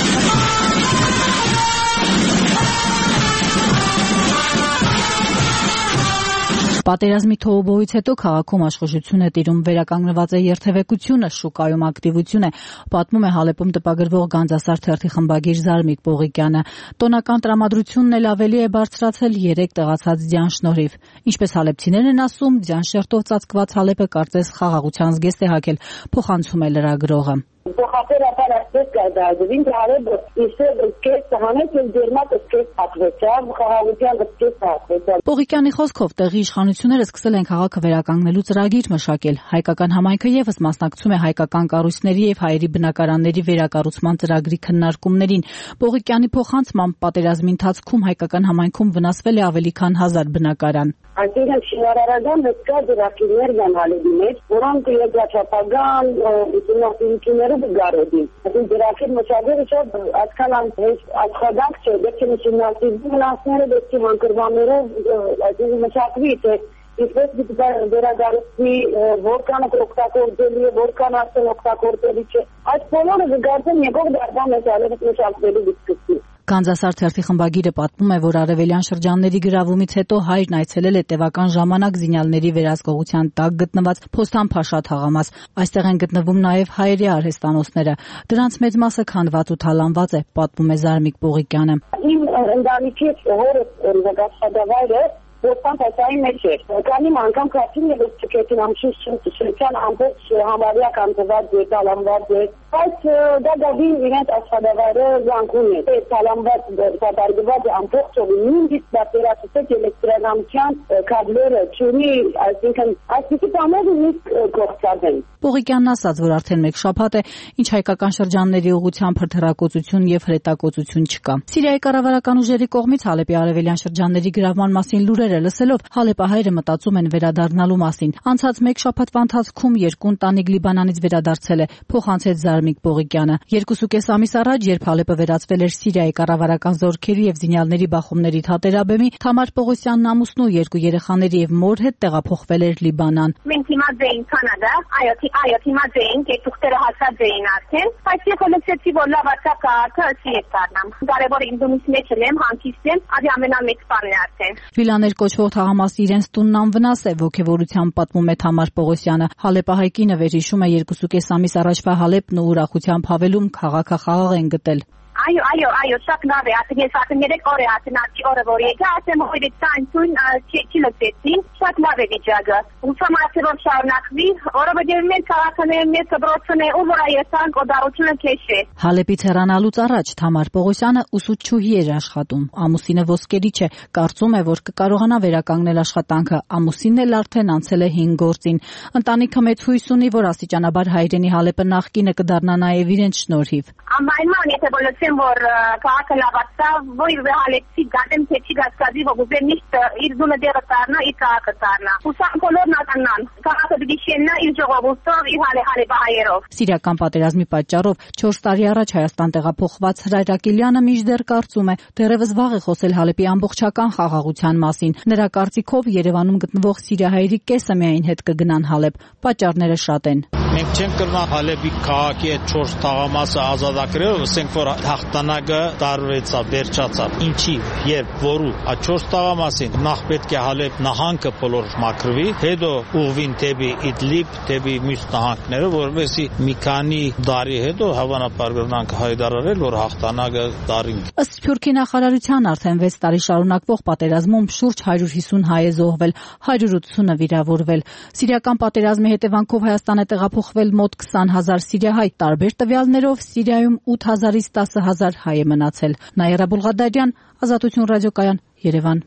Պատերազմի թոհուբոհից հետո քաղաքում աշխուժություն է տիրում, վերականգնված է երթևեկությունը, շուկայում ակտիվություն է, պատմում է Հալեպում տպագրվող Գանձասար թերթի խմբագիր Զարմիկ Պողիկյանը։ Տոնական տրամադրությունն էլ ավելի է բարձրացել 3 տեղացած ձյան շնորհիվ։ Ինչպես հալեպցիներն են ասում, ձյան շերտով ծածկված Հալեպը կարծես խաղաղության զգեստ է հագել, փոխանցում է լրագրողը։ Փոխաբերաբար այսպես կարգավորվին հարաբը իսեր սկես հանեց ու դերմատ սկես հատվեցավ խաղաղության սկես հատվեցավ։ Պողիկյանի խոսքով տեղի իշխանությունները սկսել են քաղաքը վերականգնելու ծրագիր մշակել։ Հայկական համայնքը եւս մասնակցում է հայկական կառույցների եւ հայերի բնակարանների վերակառուցման ծրագրի քննարկումներին։ Պողիկյանի փոխանցմամբ պատերազմի ընթացքում հայկական համայնքում վնասվել է ավելի քան 1000 բնակարան։ Այսինքն շինարարական հսկա դրակիրներ կան Հալեպի մեջ, որոնք երկրաչափական ուսումնասիրությունները գարեդին։ Այսինքն դրակիր մշակելը շատ այսքան աշխատանք չէ, դեպի ուսումնասիրություն վնասները դեպի հանգրվաններով այսինքն մշակվի թե ինչպես դիտա վերագարեցի որքան օգտագործելի է, որքան արդեն օգտագործելի չէ։ Այս բոլորը զգացում եկող դարձան մեջ Հալեպը մշակվելու դիսկուսի։ Գանձասար թերթի խմբագիրը պատմում է, որ արևելյան շրջանների գրավումից հետո հայրն այցելել է տևական ժամանակ Զինյալների վերահսկողության տակ գտնված Փոստան Փաշա թաղամաս։ Այստեղ են գտնվում նաև հայերի արհեստանոցները։ Դրանց մեծ մասը քանդված ու թալանված է, պատմում է Զարմիկ Պողիկյանը։ Իմ ընտանիքի հորս աշխատավայրը Փոստան Փաշայի մեջ է։ Քանի անգամ քարտին եւ ցկեցին ամշուշան ամբողջ համարյա կանցված է, թալանված է։ Բայց դա գավին իրենց աշխատավայրը զանգուն է։ Թալանված դարձած ամբողջ նույնիսկ բացերացած էլեկտրականության կաբլերը չունի, այսինքն այսպիսի բաները նույնիսկ գործած են։ Պողիկյանն ասաց, որ արդեն 1 շաբաթ է, ինչ հայկական շրջանների ուղղությամբ հրթիռակոծություն եւ հրետակոծություն չկա։ Սիրիայի կառավարական ուժերի կողմից Հալեպի արևելյան շրջանների գրավման մասին լուրերը լսելով հալեպահայերը մտածում են վերադառնալու մասին։ Անցած 1 շաբաթվա ընթացքում 2 ընտանիք Լիբանանից վերադարձել է, փոխանցեց Զարմիկ Պողիկյանը։ 2.5 ամիս առաջ, երբ Հալեպը վերածվել էր Սիրիայի կառավարական զորքերի եւ զինյալների բախումների թատերաբեմի, Թամար Պողոսյանն ամուսնու 2 երեխաների եւ մոր հետ տեղափոխվել էր Լիբանան։ Մենք հիմա ձեին Կանադա, այո, հիմա ձեին, կետուղթերը հասած էին արդեն, բայց ես հոլեցեցի, որ լավ արդյոք քաղաքը ասի է դառնամ։ Կարևոր ինձնից մեջ եմ, հանգիստ եմ, այ ամենամեծ բանն է արդեն։ Վիլաներ կոչվող թաղամասի իրենց տունն անվնաս է, ոգևորությամբ պատմում է Թամար Պողոսյանը։ Հալեպահայկինը վերհիշում է 2.5 ամիս առաջվա Հալեպն ու ուրախությամբ հավելում քաղաքը խաղաղ են գտել։ Այո, շատ լավ է, ես արդեն 3 օր է արդեն օրը որ եկա, ասեմ հորից ցանցուն չի լսեցին, շատ լավ է վիճակը։ Ուսամ ասելով շարունակվի, որովհետև մեր քաղաքները մեր դպրոցն է, ու որ այստեղ կոդարությունը քեշ է։ Հալեպից հեռանալուց առաջ Թամար Պողոսյանը ուսուցչուհի էր աշխատում։ Ամուսինը ոսկերի չէ, կարծում է, որ կկարողանա վերականգնել աշխատանքը։ Ամուսինն էլ արդեն անցել է 5 գործին։ Ընտանիքը մեծ հույս ունի, որ աստիճանաբար հայրենի Հալեպը նախկինը կդառնա նաև իրենց շնորհիվ։ Ամայնման եթե բոլորին որ քաղաքը լավացավ, որ հալեցի գտեմ թե չի գասկադի ոգուզե միշտ իր դունը դերը տառնա, իր քաղաքը տառնա։ Ուսան բոլորն ականան, քաղաքը դի շեննա իր ժողովուրդով, իր հալեպահայերով։ Սիրիական պատերազմի պատճառով 4 տարի առաջ Հայաստան տեղափոխված Հրայր Ակիլյանը մինչդեռ կարծում է, դեռևս վաղ է խոսել Հալեպի ամբողջական խաղաղության մասին։ Նրա կարծիքով Երևանում գտնվող սիրիահայերի կեսը միայն հետ կգնան Հալեպ։ Պատճառները շատ են։ Մենք չենք կրնա Հալեպի քաղաքի այդ 4 թաղամասը ազատագրել, ասենք որ հաղթանակը տարվեցավ, վերջացավ։ Ինչի, երբ որու 4 տղամասին նախ պետք է Հալեբ նահանգը բոլոր մաքրվի, հետո ուղղվին դեպի Իդլիբ, դեպի մյուս նահանգները, որովհետեւ մի քանի տարի հետո հավանաբար կգնանք հայտարարել, որ հաղթանակը տարին։ Ըստ Սփյուռքի նախարարության արդեն 6 տարի շարունակվող պատերազմում շուրջ 150 հայ է զոհվել, 180-ը վիրավորվել։ Սիրիական պատերազմի հետևանքով Հայաստան է տեղափոխվել մոտ 20,000 սիրիահայ, տարբեր տվյալներով Սիրիայում 8,000-ից 10,000 հայ է մնացել։ Նաիրա Բուլղադարյան, Ազատություն ռադիոկայան, Երևան։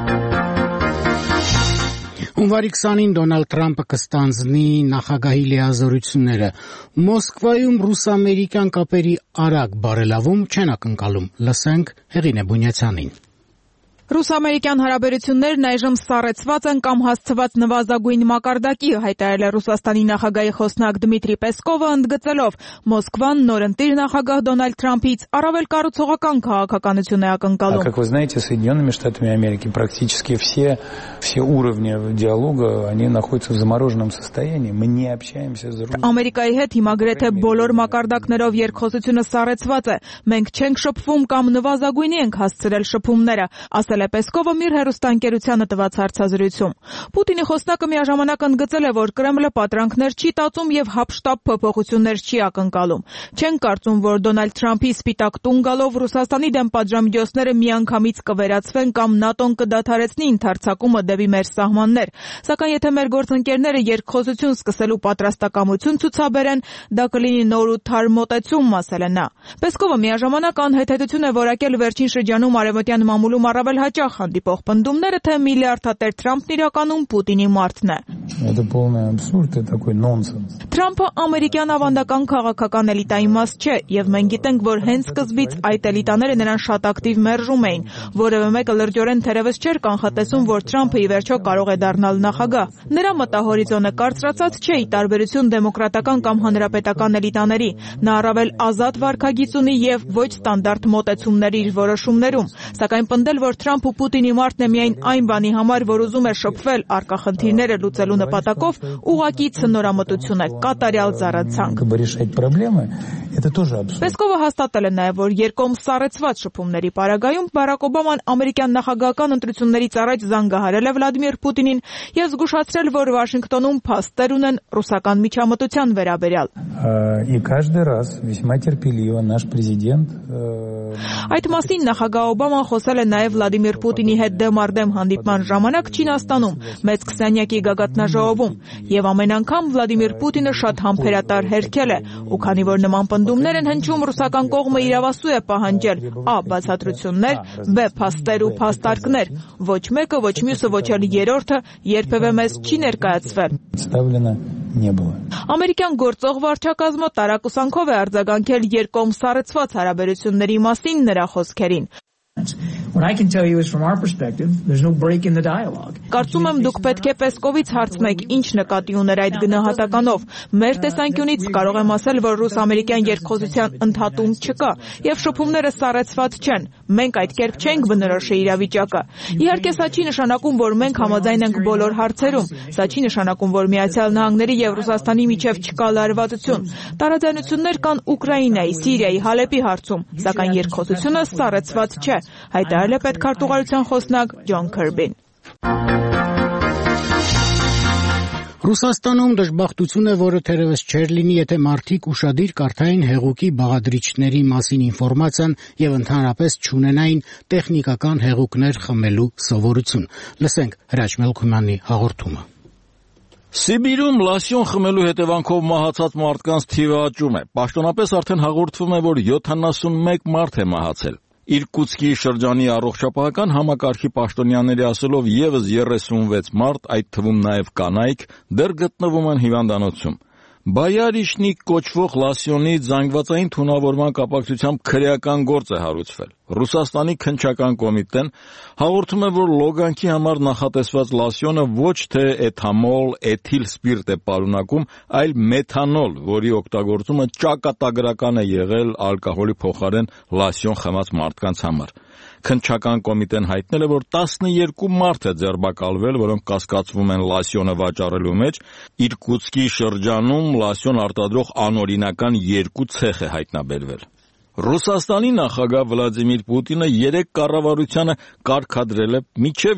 Հունվարի 20-ին Դոնալդ Թրամփը կստանձնի նախագահի լիազորությունները։ Մոսկվայում ռուս-ամերիկյան կապերի արագ բարելավում չեն ակնկալում։ Լսենք Հեղինե Բունյացյանին։ Ռուս-ամերիկյան հարաբերություններն այժմ սառեցված են կամ հասցված նվազագույն մակարդակի, հայտարարել է Ռուսաստանի նախագահի խոսնակ Դմիտրի Պեսկովը, ընդգծելով Մոսկվան նորընտիր նախագահ Դոնալդ Թրամփից առավել կառուցողական քաղաքականություն է ակնկալում։ Как вы знаете, Соединенными Штатами Америки практически все уровни диалога, они находятся в замороженном состоянии. Мы не общаемся с Россией. Ամերիկայի հետ հիմա գրեթե բոլոր մակարդակներով երկխոսությունը սառեցված է։ Մենք չենք շփվում կամ նվազագույնի ենք հասցրել շփումները, ասել Պեսկովը Միր հեռուստաընկերությանը տված հարցազրույցում։ Պուտինի խոսնակը միաժամանակ ընդգծել է, որ Կրեմլը պատրանքներ չի տածում եւ հապշտապ փոփոխություններ չի ակնկալում։ Չեն կարծում, որ Դոնալդ Թրամփի սպիտակ տուն գալով Ռուսաստանի դեմ պատժամիջոցները միանգամից կվերացվեն կամ ՆԱՏՕ-ն կդադարեցնի ընդարձակումը դեպի մեր սահմաններ։ Սակայն եթե մեր գործընկերները երկխոսություն սկսելու պատրաստակամություն ցուցաբերեն, դա կլինի նոր ու թարմ մոտեցում, ասել է նա։ Պեսկովը միաժամանակ անհետեթություն է որակել վերջին շրջանում արևմտյան մամուլում առավել հաճախ հանդիպող պնդումները, թե միլիարդատեր Թրամփն իրականում Պուտինի մարդն է։ Это полный абсурд, это такой нонсенс. Թրամփը ամերիկյան ավանդական քաղաքական էլիտայի մաս չէ, եւ մենք գիտենք, որ հենց սկզբից այդ էլիտաները նրան շատ ակտիվ մերժում էին։ Որևէ մեկը լրջորեն թերևս չէր կանխատեսում, որ Թրամփը ի վերջո կարող է դառնալ նախագահ։ Նրա մտահորիզոնը կարծրացած չէ, ի տարբերություն դեմոկրատական կամ հանրապետական էլիտաների։ Նա առավել ազատ վարքագիծ ունի եւ ոչ ստանդարտ մոտեցումներ իր որոշումներում, սակայն պնդել, որ Թրամփը Պուտինի մարդն է միայն այն բանի համար, որ ուզում է շփվել առկա խնդիրները լուծելու նպատակով, ուղղակի ցնորամտություն է, կատարյալ զառացանք։ Պեսկովը հաստատել է նաև, որ երկկողմ սառեցված շփումների պարագայում Բարակ Օբաման ամերիկյան նախագահական ընտրություններից առաջ զանգահարել է Վլադիմիր Պուտինին եւ զգուշացրել, որ Վաշինգտոնում փաստեր ունեն ռուսական միջամտության վերաբերյալ։ Այդ մասին նախագահ Օբաման խոսել է նաև Վլադիմիր Պուտինի հետ դեմարդեմ հանդիպման ժամանակ Չինաստանում, մեծ քսանյակի գագաթնաժողովում, եւ ամեն անգամ Վլադիմիր Պուտինը շատ համբերատար հերքել է, ու քանի որ նման պնդումներ են հնչում, ռուսական կողմը իրավասու է պահանջել ա. բացատրություններ, բ. փաստեր ու փաստարկներ, ոչ մեկը, ոչ մյուսը, ոչ էլ երրորդը երբևէ մեզ չի ներկայացվել։ Ամերիկյան գործող վարչակազմը տարակուսանքով է արձագանքել երկկողմ սառեցված հարաբերությունների մասին նրա խոսքերին։ What I can tell you is from our perspective, there's no break in the dialogue. Կարծում եմ դուք պետք է Պեսկովից հարցնեք, ինչ նկատի ուներ այդ գնահատականով։ Մեր տեսանկյունից կարող եմ ասել, որ ռուս-ամերիկյան երկխոսության ընդհատում չկա, եւ շփումները սառեցված չեն։ Մենք այդ կերպ չենք բնորոշի իրավիճակը։ Իհարկե, սա չի նշանակում, որ մենք համաձայն ենք բոլոր հարցերում։ Սա չի նշանակում, որ Միացյալ Նահանգների եւ Ռուսաստանի միջև չկա լարվածություն։ Տարաձայնություններ կան Ուկրաինայի, Սիրիայի, Հալեպի հարցում, սակայն երկխոսությունը սառեցված չէ, հայտարարել է պետքարտուղարության խոսնակ Ջոն Քըրբին։ Ռուսաստանում դժբախտություն է, որը թերևս չէր լինի, եթե մարդիկ ուշադիր կարդային հեղուկի բաղադրիչների մասին ինֆորմացիան եւ ընդհանրապես չունենային տեխնիկական հեղուկներ խմելու սովորություն։ Լսենք Հրաչ Մելքումյանի հաղորդումը։ Սիբիրում լասյոն խմելու հետևանքով մահացած մարդկանց թիվը աճում է։ Պաշտոնապես արդեն հաղորդվում է, որ 71 մարդ է մահացել։ Իրկուտսկի շրջանի առողջապահական համակարգի պաշտոնյաների ասելով եւս 36 մարդ, այդ թվում նաև կանայք, դեռ գտնվում են հիվանդանոցում։ Բայարիշնիկ կոչվող լասյոնի զանգվածային թունավորման կապակցությամբ քրեական գործ է հարուցվել։ Ռուսաստանի քննչական կոմիտեն հաղորդում է, որ լոգանքի համար նախատեսված լասյոնը ոչ թե էթամոլ, էթիլ սպիրտ է պարունակում, այլ մեթանոլ, որի օգտագործումը ճակատագրական է եղել ալկոհոլի փոխարեն լասյոն խմած մարդկանց համար։ Քննչական կոմիտեն հայտնել է, որ 12 մարդ է ձերբակալվել, որոնք կասկածվում են լասյոնը վաճառելու մեջ։ Իրկուտսկի շրջանում լասյոն արտադրող անօրինական 2 ցեխ է հայտնաբերվել։ Ռուսաստանի նախագահ Վլադիմիր Պուտինը 3 կառավարությանը կարգադրել է մինչև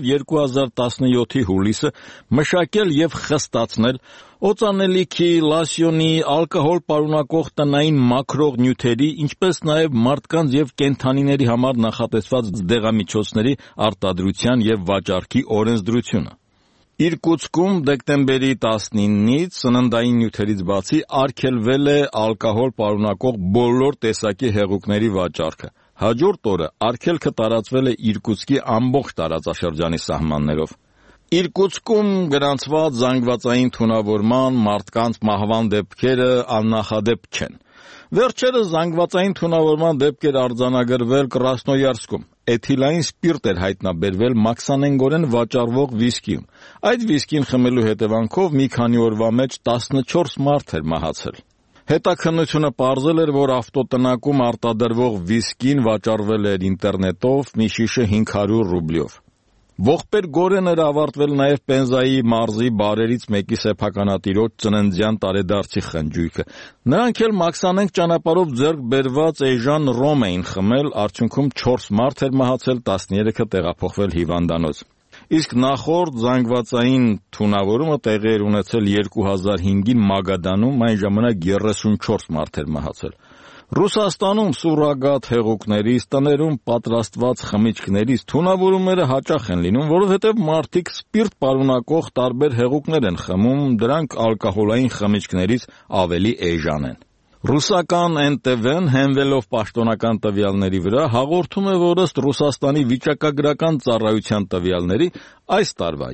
2017-ի հուլիսը մշակել եւ խստացնել օծանելիքի, լասյոնի, ալկոհոլ պարունակող տնային մաքրող նյութերի, ինչպես նաեւ մարդկանց եւ կենդանիների համար նախատեսված դեղամիջոցների արտադրության եւ վաճառքի օրենսդրությունը։ Իրկուտսկում դեկտեմբերի 19-ից սննդային նյութերից բացի արգելվել է ալկոհոլ պարունակող բոլոր տեսակի հեղուկների վաճառքը։ Հաջորդ օրը արգելքը տարածվել է Իրկուտսկի ամբողջ տարածաշրջանի սահմաններով։ Իրկուտսկում գրանցված զանգվածային թունավորման, մարդկանց մահվան դեպքերը աննախադեպ չեն։ Վերջերս զանգվածային թունավորման դեպքեր արձանագրվել Կրասնոյարսկում։ Էթիլային սպիրտ էր հայտնաբերվել մաքսանենգորեն վաճառվող վիսկիում։ Այդ վիսկին խմելու հետևանքով մի քանի օրվա մեջ 14 մարդ էր մահացել։ Հետաքննությունը պարզել էր, որ ավտոտնակում արտադրվող վիսկին վաճառվել էր ինտերնետով մի շիշը 500 ռուբլյով։ Ողբերգորեն էր ավարտվել նաև Պենզայի մարզի բարերից մեկի սեփականատիրոջ ծննդյան տարեդարձի խնջույքը։ Նրանք էլ մաքսանենգ ճանապարհով ձեռք բերված էժան ռոմ էին խմել, արդյունքում 4 մարդ էր մահացել, 13-ը տեղափոխվել հիվանդանոց։ Իսկ նախորդ զանգվածային թունավորումը տեղի էր ունեցել 2005-ին Մագադանում, այն ժամանակ 34 մարդ էր մահացել։ Ռուսաստանում սուրրոգատ հեղուկներից, տներում պատրաստված խմիչքներից թունավորումները հաճախ են լինում, որովհետև մարդիկ սպիրտ պարունակող տարբեր հեղուկներ են խմում, դրանք ալկոհոլային խմիչքներից ավելի էժան են։ Ռուսական NTV-ն հենվելով պաշտոնական տվյալների վրա հաղորդում է, որ ըստ Ռուսաստանի վիճակագրական ծառայության տվյալների այս տարվա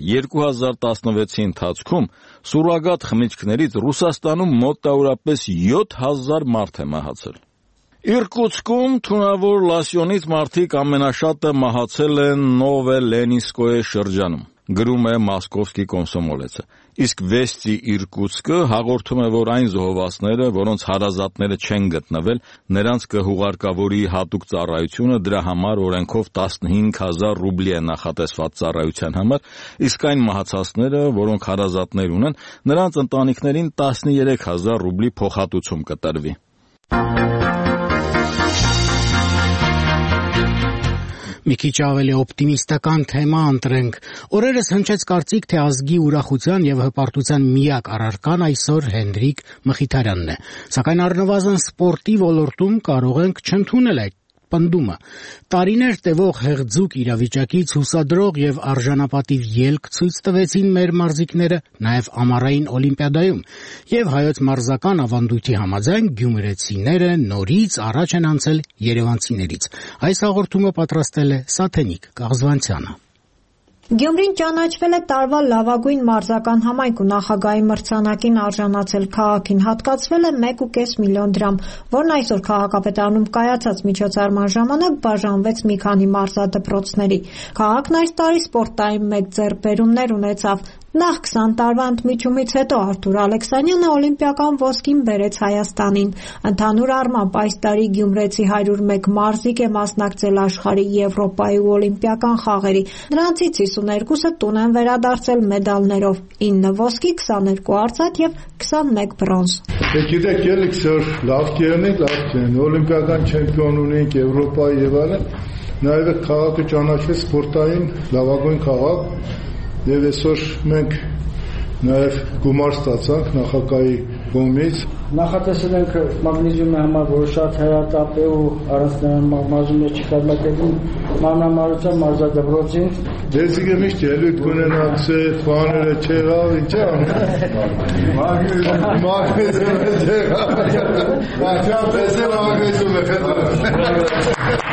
2016-ի ընթացքում սուրրոգատ խմիչքներից Ռուսաստանում մոտավորապես 7000 մարդ է մահացել։ Իրկուտսկում թունավոր լասյոնից մարդիկ ամենաշատը մահացել են Նովելենինսկոյե շրջանում, գրում է Մոսկովսկի Կոմսոմոլեցը։ Իսկ Վեստի Իրկուտսկը հաղորդում է, որ այն զոհվածները, որոնց հարազատները չեն գտնվել, նրանց կհուղարկավորի հատուկ ծառայությունը, դրա համար օրենքով 15000 ռուբլի է նախատեսված ծառայության համար, իսկ այն մահացածները, որոնք հարազատներ ունեն, նրանց ընտանիքներին 13000 ռուբլի փոխհատուցում կտրվի։ Մի քիչ ավելի օպտիմիստական թեմա ընտրենք։ Օրերս հնչեց կարծիք, թե ազգի ուրախության եւ հպարտության միակ առարկան այսօր Հենրիկ Մխիթարյանն է։ Սակայն առնվազն սպորտի ոլորտում կարող ենք չընդունել այդ պնդումը։ Տարիներ տևող հեղձուկ իրավիճակից հուսադրող եւ արժանապատիվ ելք ցույց տվեցին մեր մարզիկները նաեւ ամառային օլիմպիադայում, եւ հայոց մարզական ավանդույթի համաձայն գյումրեցիները նորից առաջ են անցել երևանցիներից։ Այս հաղորդումը պատրաստել է Սաթենիկ Կաղզվանցյանը։ Գյումրին ճանաչվել է տարվա լավագույն մարզական համայնք ու նախագահի մրցանակին արժանացել քաղաքին հատկացվել է 1.5 միլիոն դրամ, որն այսօր քաղաքապետարանում կայացած միջոցառման ժամանակ բաժանվեց մի քանի մարզադպրոցների։ Քաղաքն այս տարի սպորտային մեծ ձեռքբերումներ ունեցավ։ Նախ 20 տարվա ընդմիջումից հետո Արթուր Ալեքսանյանը օլիմպիական ոսկին բերեց Հայաստանին։ Ընդհանուր առմամբ այս տարի գյումրեցի 101 մարզիկ է մասնակցել աշխարհի, Եվրոպայի ու օլիմպիական խաղերի։ Նրանցից 52-ը տուն են վերադարձել մեդալներով՝ 9 ոսկի, 22 արծաթ եւ 21 բրոնզ։ Գիտեք, ելք սեր լավ կերնենք, օլիմպիական չեմպիոն ունենք Եվրոպայի եւ այլն, նաեւ քաղաքը ճանաչվեց սպորտային լավագույն քաղաք։ Եվ այսօր մենք նաև գումար ստացանք նախագահի կողմից։ Նախատեսել ենք մագնիզիումի համար, որ շատ հրատապ է ու առանց նրան մարզումներ չկազմակերպում մանրամարության մարզադպրոցին։ Դեսիգը միշտ ելույթ կունենաք, բաները չեղավ, ինչ է անում։ Մագնիզիումը չեղավ։ Ահա մագնիզիումը հետո։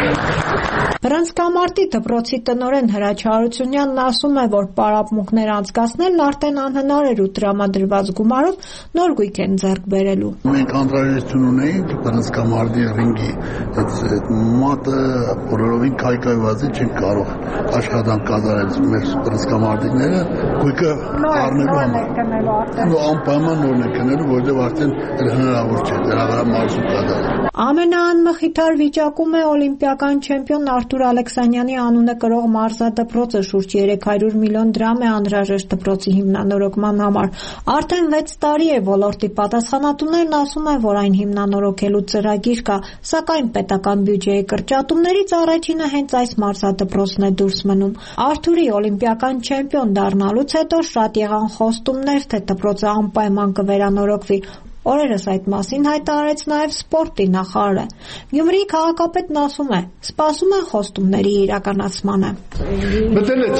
Բրոնզկամարտի դպրոցի տնօրեն Հրաչ Հարությունյանն ասում է, որ պարապմունքներ անցկացնելն արդեն անհնար էր ու տրամադրված գումարով նոր գույք են ձեռք բերելու։ Մենք անհրաժեշտություն ունեինք բրոնզկամարտի ռինգի այդ մատը բոլորովին քայքայված է, չենք կարող աշխատանք կատարել մեր բրոնզկամարտիկները գույքը առնելու համար։ Անպայման նորն է կնելու, որտեղ արդեն հնարավոր չէ դրա վրա մարզում կատարել։ Ամենաանմխիթար վիճակում է օլիմպիական չեմպիոն Արթուր Ալեքսանյանի անունը կրող մարզադպրոցը, շուրջ 300 միլիոն դրամ է անհրաժեշտ դպրոցի հիմնանորոգման համար։ Արդեն 6 տարի է ոլորտի պատասխանատուները Պաշտոնյաներն ասում են, որ այն հիմնանորոգելու ծրագիր կա, սակայն պետական բյուջեի կրճատումներից առաջինը հենց այս մարզադպրոցն է դուրս մնում։ Արթուրի օլիմպիական չեմպիոն դառնալուց հետո շատ եղան խոստումներ, թե դպրոցը անպայման կվերանորոգվի։ Օրերս այդ մասին հայտարարեց նաև սպորտի նախարարը։ Գյումրիի քաղաքապետն ասում է, սպասում են խոստումների իրականացմանը։ Մտել է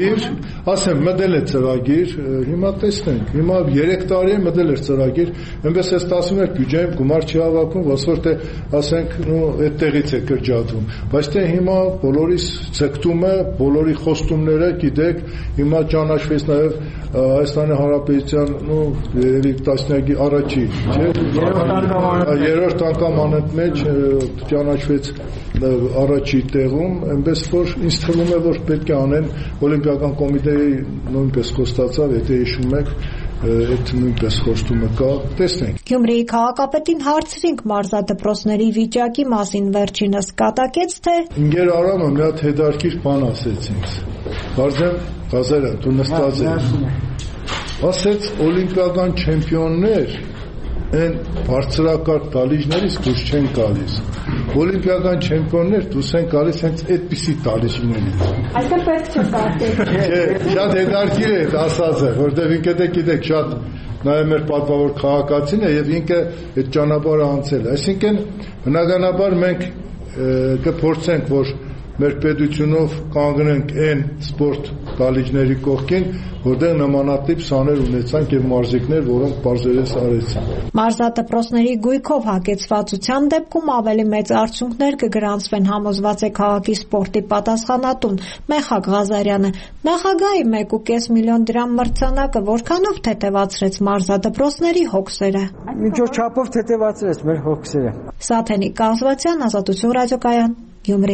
ծրագիր, հիմա տեսնենք, հիմա 3 տարի է մտել էր ծրագիր, այնպես է ստացվում էր բյուջեում գումար չի հավաքում, ոսոր թե ասենք այդտեղից է կրճատվում, բայց թե հիմա բոլորիս ցկտում է, բոլորի խոստումները, գիտեք, հիմա ճանաչվեց նաև Հայաստանի Հանրապետության երևի տասնյակի առաջի երրորդ անգամ անընդմեջ մեջ ճանաչվեց առաջի տեղում, այնպես որ ինձ թվում է, որ պետք է անեն օլիմպիական կոմիտեի նույնպես խոստացավ, եթե հիշում եք, այդ նույնպես խոստումը կա, տեսնենք։ Գյումրիի քաղաքապետին հարցրինք մարզադպրոցների վիճակի մասին, վերջինս կատակեց, թե Ինգեր Արամը մի հատ հետարքիր բան ասեց ինձ։ Բարձեմ Ղազարյան, դու նստած ես։ Ասեց օլիմպիական չեմպիոններ են բարձրակարգ դալիճներից դուրս չեն գալիս։ Օլիմպիական չեմպիոններ դուրս են գալիս հենց այդպիսի դալիճներից։ Այսինքն պետք չէ կարծել։ Շատ հետարքիր է ասածը, որտեղ ինքը դե գիտեք շատ նաև մեր պատվավոր քաղաքացին է եւ ինքը այդ ճանապարհը անցել է։ Այսինքն բնականաբար մենք կփորձենք, որ մեր պետությունով կանգնենք այն սպորտ դալիճների կողքին, որտեղ նմանատիպ սաներ ունեցանք եւ մարզիկներ, որոնք բարձրերս արեցին։ Մարզադպրոցների գույքով հագեցվածության դեպքում ավելի մեծ արդյունքներ կգրանցվեն, համոզված է քաղաքի սպորտի պատասխանատուն Մեխակ Ղազարյանը։ Նախագահի 1.5 միլիոն դրամ մրցանակը որքանով թեթևացրեց մարզադպրոցների հոգսերը։ Ինչ որ չափով թեթևացրեց մեր հոգսերը։ Սաթենիկ Կազվացյան, Ազատություն ռադիոկայան, Գյումրի։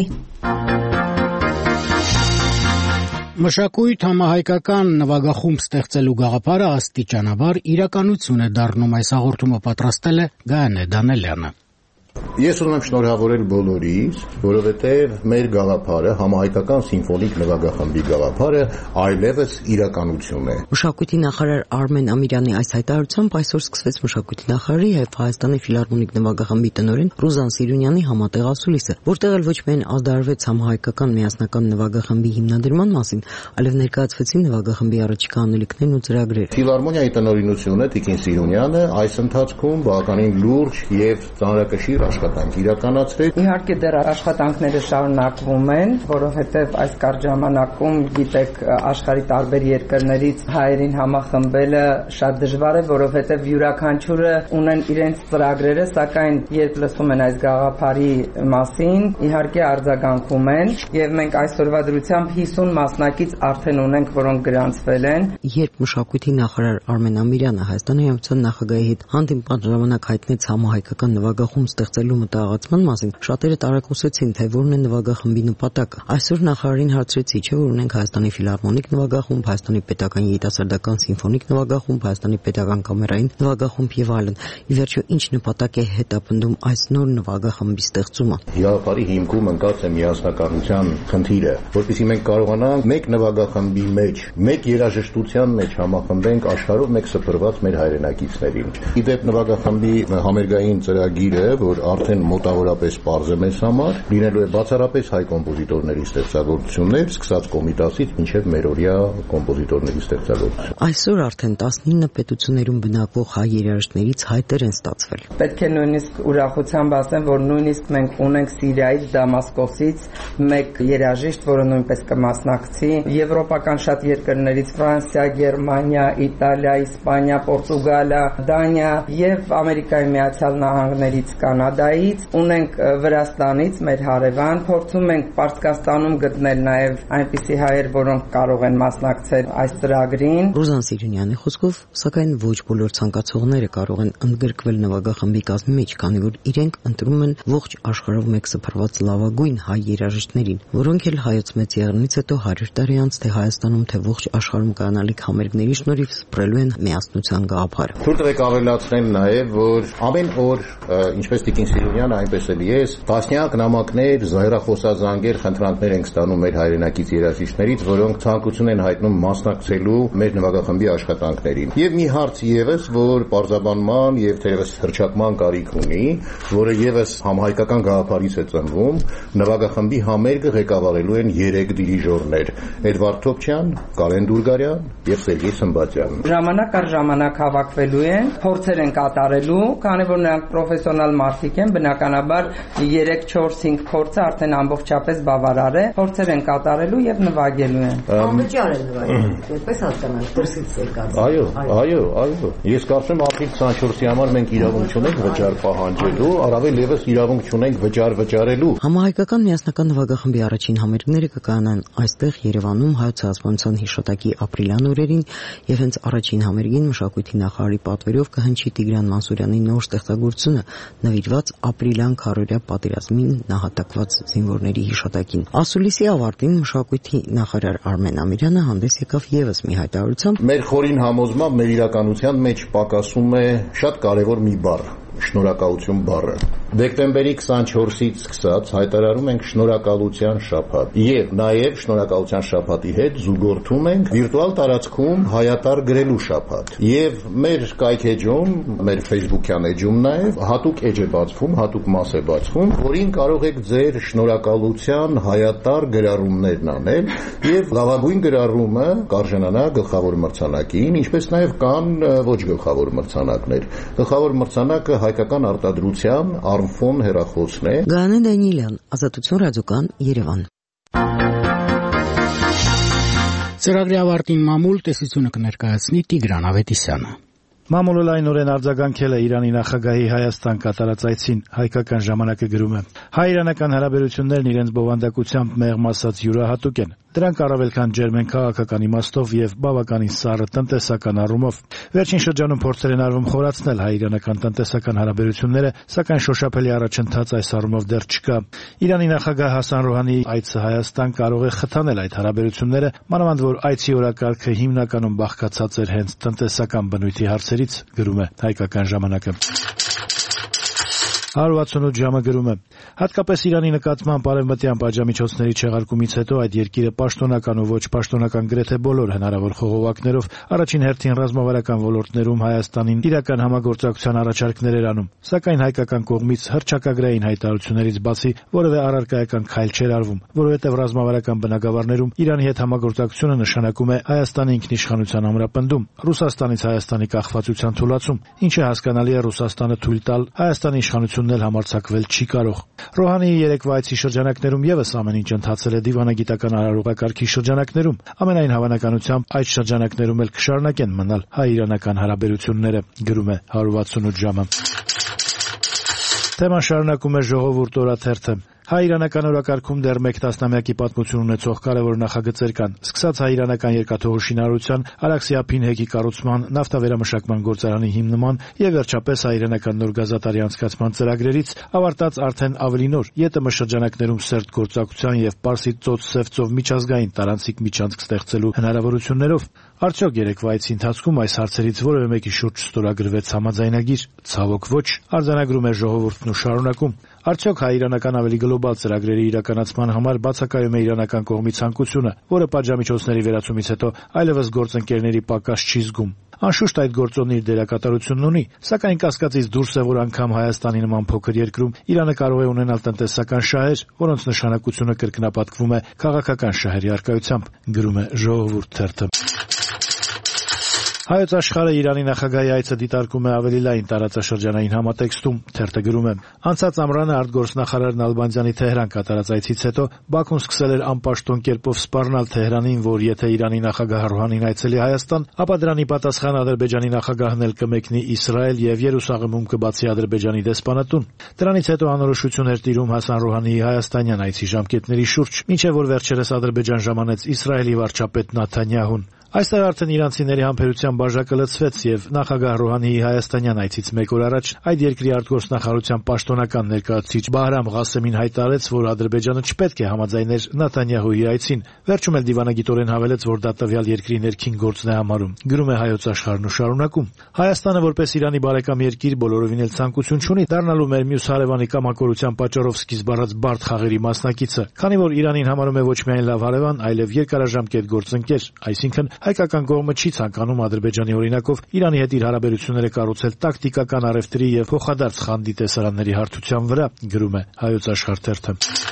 Մշակույթ համահայկական նվագախումբ ստեղծելու գաղափարը աստիճանաբար իրականություն է դառնում, այս հաղորդումը պատրաստել է Գայանե Դանելյանը։ Ես ուզում եմ շնորհավորել բոլորիս, որովհետև մեր գաղափարը, համահայկական սիմֆոնիկ նվագախմբի գաղափարը այլևս իրականություն է։ Մշակույթի նախարար Արմեն Ամիրյանի այս հայտարարությամբ այսօր սկսվեց Մշակույթի նախարարի եւ Հայաստանի ֆիլհարմոնիկ նվագախմբի տնօրեն Ռուզան Սիրունյանի համատեղ ասուլիսը, որտեղ էլ ոչ միայն ազդարվեց համահայկական միասնական նվագախմբի հիմնադրման մասին, այլև ներկայացվեցին նվագախմբի առաջիկա անելիքներն ու ծրագրերը։ Ֆիլհարմոնիայի տնօրինությունը Տիկին Սիրունյանը այս ընթացքում բավականին լուրջ եւ ծանրակշիռ աշխատանք իրականացրեց։ Իհարկե դեռ աշխատանքները շարունակվում են, որովհետև այս կարճ ժամանակում գիտեք աշխարհի տարբեր երկրներից հայերին համախմբելը շատ դժվար է, որովհետև յուրաքանչյուրը ունեն իրենց ծրագրերը, սակայն երբ լսում են այս գաղափարի մասին, իհարկե արձագանքում են եւ մենք այսօրվա դրությամբ 50 մասնակից արդեն ունենք, որոնք գրանցվել են։ Երբ մշակույթի նախարար Արմեն Ամիրյանը Հայաստանի Հանրապետության նախագահի հետ հանդիպման ժամանակ հայտնեց համահայկական նվագախումբ ստեղծելու մտահղացման մասին, շատերը տարակուսեցին, թե որն է նվագախմբի նպատակը։ Այսօր նախարարին հարցրեցի, չէ՞ որ ունենք Հայաստանի ֆիլհարմոնիկ նվագախումբ, Հայաստանի պետական երիտասարդական սիմֆոնիկ նվագախումբ, Հայաստանի պետական կամերային նվագախումբ եւ այլն։ Ի վերջո ինչ նպատակ է հետապնդում այս նոր նվագախմբի ստեղծումը։ Գաղափարի հիմքում ընկած է միասնականության խնդիրը, որպեսզի մենք կարողանանք մեկ նվագախմբի մեջ, մեկ երաժշտության մեջ համախմբենք աշխարհով մեկ սփռված մեր հայրենակիցներին։ Իդեպ նվագախմբի համերգային ծրագիրը, որ արդեն մոտավորապես պարզ է մեզ համար, լինելու է բացառապես հայ կոմպոզիտորների ստեղծագործություններ, սկսած Կոմիտասից մինչև մերօրյա կոմպոզիտորների ստեղծագործություն։ Այսօր արդեն 19 պետություններում բնակվող հայ երաժիշտներից հայտեր են ստացվել։ Պետք է նույնիսկ ուրախությամբ ասեմ, որ նույնիսկ մենք ունենք Սիրիայից, Դամասկոսից մեկ երաժիշտ, որը նույնպես կմասնակցի, եվրոպական շատ երկրներից՝ Ֆրանսիա, Գերմանիա, Իտալիա, Իսպանիա, Պորտուգալիա, Դանիա եւ Ամերիկայի Միացյալ Նահանգներից, Կանադայից, ունենք Վրաստանից մեր հարևան, փորձում ենք Պարսկաստանում գտնել նաև այնպիսի հայեր, որոնք կարող են մասնակցել այս ծրագրին։ Ռուզան Սիրունյանի խոսքով, սակայն ոչ բոլոր ցանկացողները կարող են ընդգրկվել նվագախմբի կազմի մեջ, քանի որ իրենք ընտրում են ողջ աշխարհով մեկ սփռված լավագույն հայ երաժիշտներին, որոնք էլ հայոց մեծ եղնից հետո 100 տարի անց թե Հայաստանում, թե ողջ աշխարհում կանալիք համերգների շնորհիվ սփռելու են միասնության գաղափարը։ Թույլ տվեք ավելացնեմ նաև, որ ամեն օր, ինչպես Տեր-Տիկին Սիրունյանը, այնպես էլ ես, տասնյակ նամակներ, զայրախոսազանգեր, խնդրանքներ ենք ստանում մեր հայրենակից երաժիշտներից, որոնք ցանկություն են հայտնում մասնակցելու մեր նվագախմբի աշխատանքներին։ Եվ մի հարց եւս, որ պարզաբանման եւ թերևս հրճակման կարիք ունի, որը եւս համահայկական գաղափարից է ծնվում, նվագախմբի համերգը ղեկավարելու են 3 դիրիժորներ՝ Էդվարդ Թոփչյան, Կարեն Դուրգարյան եւ Սերգեյ Սմբատյան։ Ժամանակ առ ժամանակ հավաքվելու են, փորձեր են կատարելու, քանի որ նրանք պրոֆեսիոնալ մարդիկ են, բնականաբար 3-4-5 փորձը արդեն ամբողջապես բավարար է, փորձեր են կատարելու եւ նվագելու են։ Անվճար են նվագելու, այդպես հասկանանք, դրսից եկած։ Այո։ Ես կարծում եմ ապրիլ 24-ի համար մենք իրավունք չունենք վճար պահանջելու, առավել եւս իրավունք չունենք վճարելու։ Համահայկական միասնական նվագախմբի առաջին համերգները կկայանան այստեղ Երևանում Հայոց ցեղասպանության հիշատակի ապրիլյան օրերին եւ հենց առաջին համերգին մշակույթի նախարարի պատվերով կհնչի Տիգրան Մանսուրյանի նոր ստեղծագործությունը նվիրված ապրիլյան քարորյա պատերազմին նահատակված զինվորների հիշատակին։ Ասուլիսի ավարտին մշակույթի նախարար Արմեն Ամիրյանը հանդես եկավ եւս մի հայտարարությամբ։ Մեր խորին համոզմամբ մեր իրականության մեջ պակասում է շատ կարևոր մի բառ՝ շնորհակալություն բառը։ Դեկտեմբերի 24-ից սկսած հայտարարում ենք շնորհակալության շաբաթ եւ նաեւ շնորհակալության շաբաթի հետ զուգորդում ենք վիրտուալ տարածքում հայատար գրելու շաբաթ եւ մեր կայքեջում, մեր Facebook-յան էջում նաեւ հատուկ էջ է բացվում, հատուկ մաս է բացվում, որին կարող եք ձեր շնորհակալության հայատար գրառումներն անել եւ լավագույն գրառումը կարժանանա գլխավոր մրցանակին, ինչպես նաեւ կան ոչ գլխավոր մրցանակներ։ Գլխավոր մրցանակը հայկական արտադրության Արմֆոն հեռախոսն է։ Գայանե Դանիելյան, Ազատություն ռադիոկան, Երևան։ Ծրագրի ավարտին մամուլ տեսությունը կներկայացնի Տիգրան Ավետիսյանը։ Մամուլը լայնորեն արձագանքել է Իրանի նախագահի Հայաստան կատարած այցին, հայկական ժամանակը գրում է. հայ-իրանական հարաբերություններն իրենց բովանդակությամբ մեղմ ասած յուրահատուկ են։ Դրանք առավել քան ջերմ են քաղաքական իմաստով եւ բավականին սառը տնտեսական առումով։ Վերջին շրջանում փորձեր են արվում խորացնել հայ-իրանական տնտեսական հարաբերությունները, սակայն շոշափելի առաջընթաց այս առումով դեռ չկա։ Իրանի նախագահ Հասան Ռոհանիի այցը Հայաստան կարող է խթանել այդ հարաբերությունները, մանավանդ որ այցի օրակարգը հիմնականում բաղկացած էր հենց տնտեսական բնույթի հարցերից, գրում է հայկական ժամանակը։ 168 ժամը գրում է. հատկապես Իրանի նկատմամբ արևմտյան պատժամիջոցների չեղարկումից հետո այդ երկիրը պաշտոնական ու ոչ պաշտոնական գրեթե բոլոր հնարավոր խողովակներով առաջին հերթին ռազմավարական ոլորտներում Հայաստանին իրական համագործակցության առաջարկներ էր անում, սակայն հայկական կողմից հռչակագրային հայտարարություններից բացի որևէ առարկայական քայլ չէր արվում, որովհետև ռազմավարական բնագավառներում Իրանի հետ համագործակցությունը նշանակում է Հայաստանի ինքնիշխանության ամրապնդում, Ռուսաստանից Հայաստանի կախվածության թուլացում, ինչը հասկանալի է Ռուսաստանը թույլ տալ Հայաստանի իշխանությունն էլ համարձակվել չի կարող։ Ռոհանիի երեկվա այցի շրջանակներում եւս ամեն ինչ ընթացել է դիվանագիտական արարողակարգի շրջանակներում, ամենայն հավանականությամբ այդ շրջանակներում էլ կշարունակեն մնալ հայ-իրանական հարաբերությունները, գրում է 168 ժամը։ Թեման շարունակում է Ժողովուրդ օրաթերթը։ Հայ-իրանական օրակարգում դեռ 1 տասնամյակի պատմություն ունեցող կարևոր նախագծեր կան, սկսած հայ-իրանական երկաթուղու շինարարության, Արաքսի ափին հեքի կառուցման, նավթավերամշակման գործարանի հիմնման եւ վերջապես հայ-իրանական նոր գազատարի անցկացման ծրագրերից, ավարտած արդեն ավելի նոր ԵՏՄ շրջանակներում սերտ գործակցության եւ Պարսից ծոց-Սև ծով միջազգային տարանցիկ միջանցք ստեղծելու հնարավորություններով։ Արդյոք երեկվա այցի ընթացքում այս հարցերից որևէ մեկի շուրջ ստորագրվեց համաձայնագիր, ցավոք ոչ, արձանագրում է Ժողովուրդն ու շարունակում։ Արդյոք հայ-իրանական ավելի գլոբալ ծրագրերի իրականացման համար բացակայում է իրանական կողմի ցանկությունը, որը պատժամիջոցների վերացումից հետո այլևս գործընկերների պակաս չի զգում։ Անշուշտ այդ գործոնն իր դերակատարությունն ունի, սակայն կասկածից դուրս է, որ անգամ Հայաստանի նման փոքր երկրում Իրանը կարող է ունենալ տնտեսական շահեր, որոնց նշանակությունը կրկնապատկվում է քաղաքական շահերի առկայությամբ, գրում է Ժողովուրդ թերթը։ Հայոց աշխարհը Իրանի նախագահի այցը դիտարկում է ավելի լայն տարածաշրջանային համատեքստում, թերթը գրում է. Անցած ամռանը արտգործնախարար Նալբանդյանի Թեհրան կատարած այցից հետո Բաքուն սկսել էր անպաշտոն կերպով սպառնալ Թեհրանին, որ եթե Իրանի նախագահ Ռոհանին այցելի Հայաստան, ապա դրանի պատասխան Ադրբեջանի նախագահն էլ կմեկնի Իսրայել եւ Երուսաղեմում կբացի Ադրբեջանի դեսպանատուն։ Դրանից հետո անորոշություն էր տիրում Հասան Ռոհանիի հայաստանյան այցի ժամկետների շուրջ, մինչև որ վերջերս Ադրբեջան ժամանեց Իսրայելի վարչապետ Նաթանյահուն։ Այստեղ արդեն իրանցիների համբերության բաժակը լցվեց եւ նախագահ Ռոհանիի հայաստանյան այցից մեկ օր առաջ այդ երկրի արտգործնախարարության պաշտոնական ներկայացուցիչ Բահրամ Ղասեմին հայտարարեց, որ Ադրբեջանը չպետք է համաձայներ Նեթանյահուի այցին։ Վերջում էլ դիվանագիտորեն հավելեց, որ դա տվյալ երկրի ներքին գործն է համարում։ Գրում է Հայոց Աշխարհն ու շարունակում. Հայաստանը որպես Իրանի բարեկամ երկիր բոլորովին էլ ցանկություն չունի դառնալու մեր մյուս հարևանի կամակորության պատճառով սկիզբ առած բարդ խաղերի մասնակիցը, քանի որ Իրանին համարում է ոչ միայն լավ հարևան, այլև երկարաժամկետ գործընկեր, այսինքն հայկական կողմը չի ցանկանում Ադրբեջանի օրինակով Իրանի հետ իր հարաբերությունները կառուցել տակտիկական առևտրի եւ փոխադարձ խանդի տեսարանների հարթության վրա, գրում է Հայոց Աշխարհ թերթը։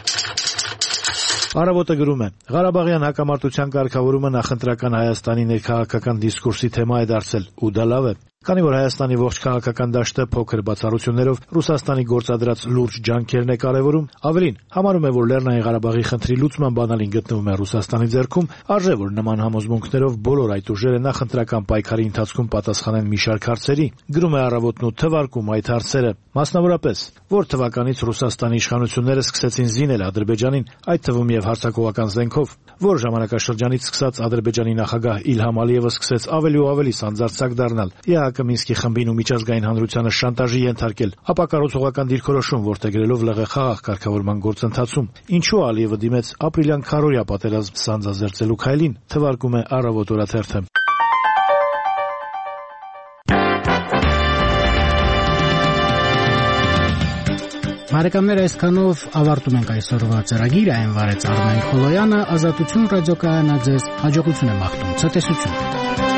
Առավոտը գրում է. Ղարաբաղյան հակամարտության կարգավորումը նախընտրական Հայաստանի ներքաղաքական դիսկուրսի թեմա է դարձել, ու դա լավ է։ Քանի որ Հայաստանի ողջ քաղաքական դաշտը փոքր բացառություններով Ռուսաստանի գործադրած լուրջ ջանքերն է կարևորում, ավելին համարում է, որ Լեռնային Ղարաբաղի խնդրի լուծման բանալին գտնվում է Ռուսաստանի ձեռքում, արժե որ նման համոզմունքներով բոլոր այդ ուժերը նախընտրական պայքարի ընթացքում պատասխանեն մի շարք հարցերի, գրում է Առավոտն ու թվարկում այդ հարցերը, մասնավորապես, որ թվականից Ռուսաստանի իշխանությունները սկսեցին զինել Ադրբեջանին, այդ թվում եւ հարձակողական զենքով, որ ժամանակաշրջանից սկսած Ադրբեջանի նախագահ Իլհամ Ալիևը սկսեց ավելի ու ավելի սանձարձակ դառնալ, Մինսկի խմբին ու միջազգային հանրությանը շանտաժի ենթարկել, ապա կառուցողական դիրքորոշում որդեգրելով ԼՂ խաղաղ կարգավորման գործընթացում։ Ինչու Ալիևը դիմեց ապրիլյան քարորյա պատերազմ սանձազերծելու քայլին, թվարկում է Առավոտ օրաթերթը։ Բարեկամներ, այսքանով ավարտում ենք այսօրվա ծրագիրը, այն վարեց Արմեն Խոլոյանը, Ազատություն ռադիոկայանը ձեզ հաջողություն է մաղթում, ցտեսություն։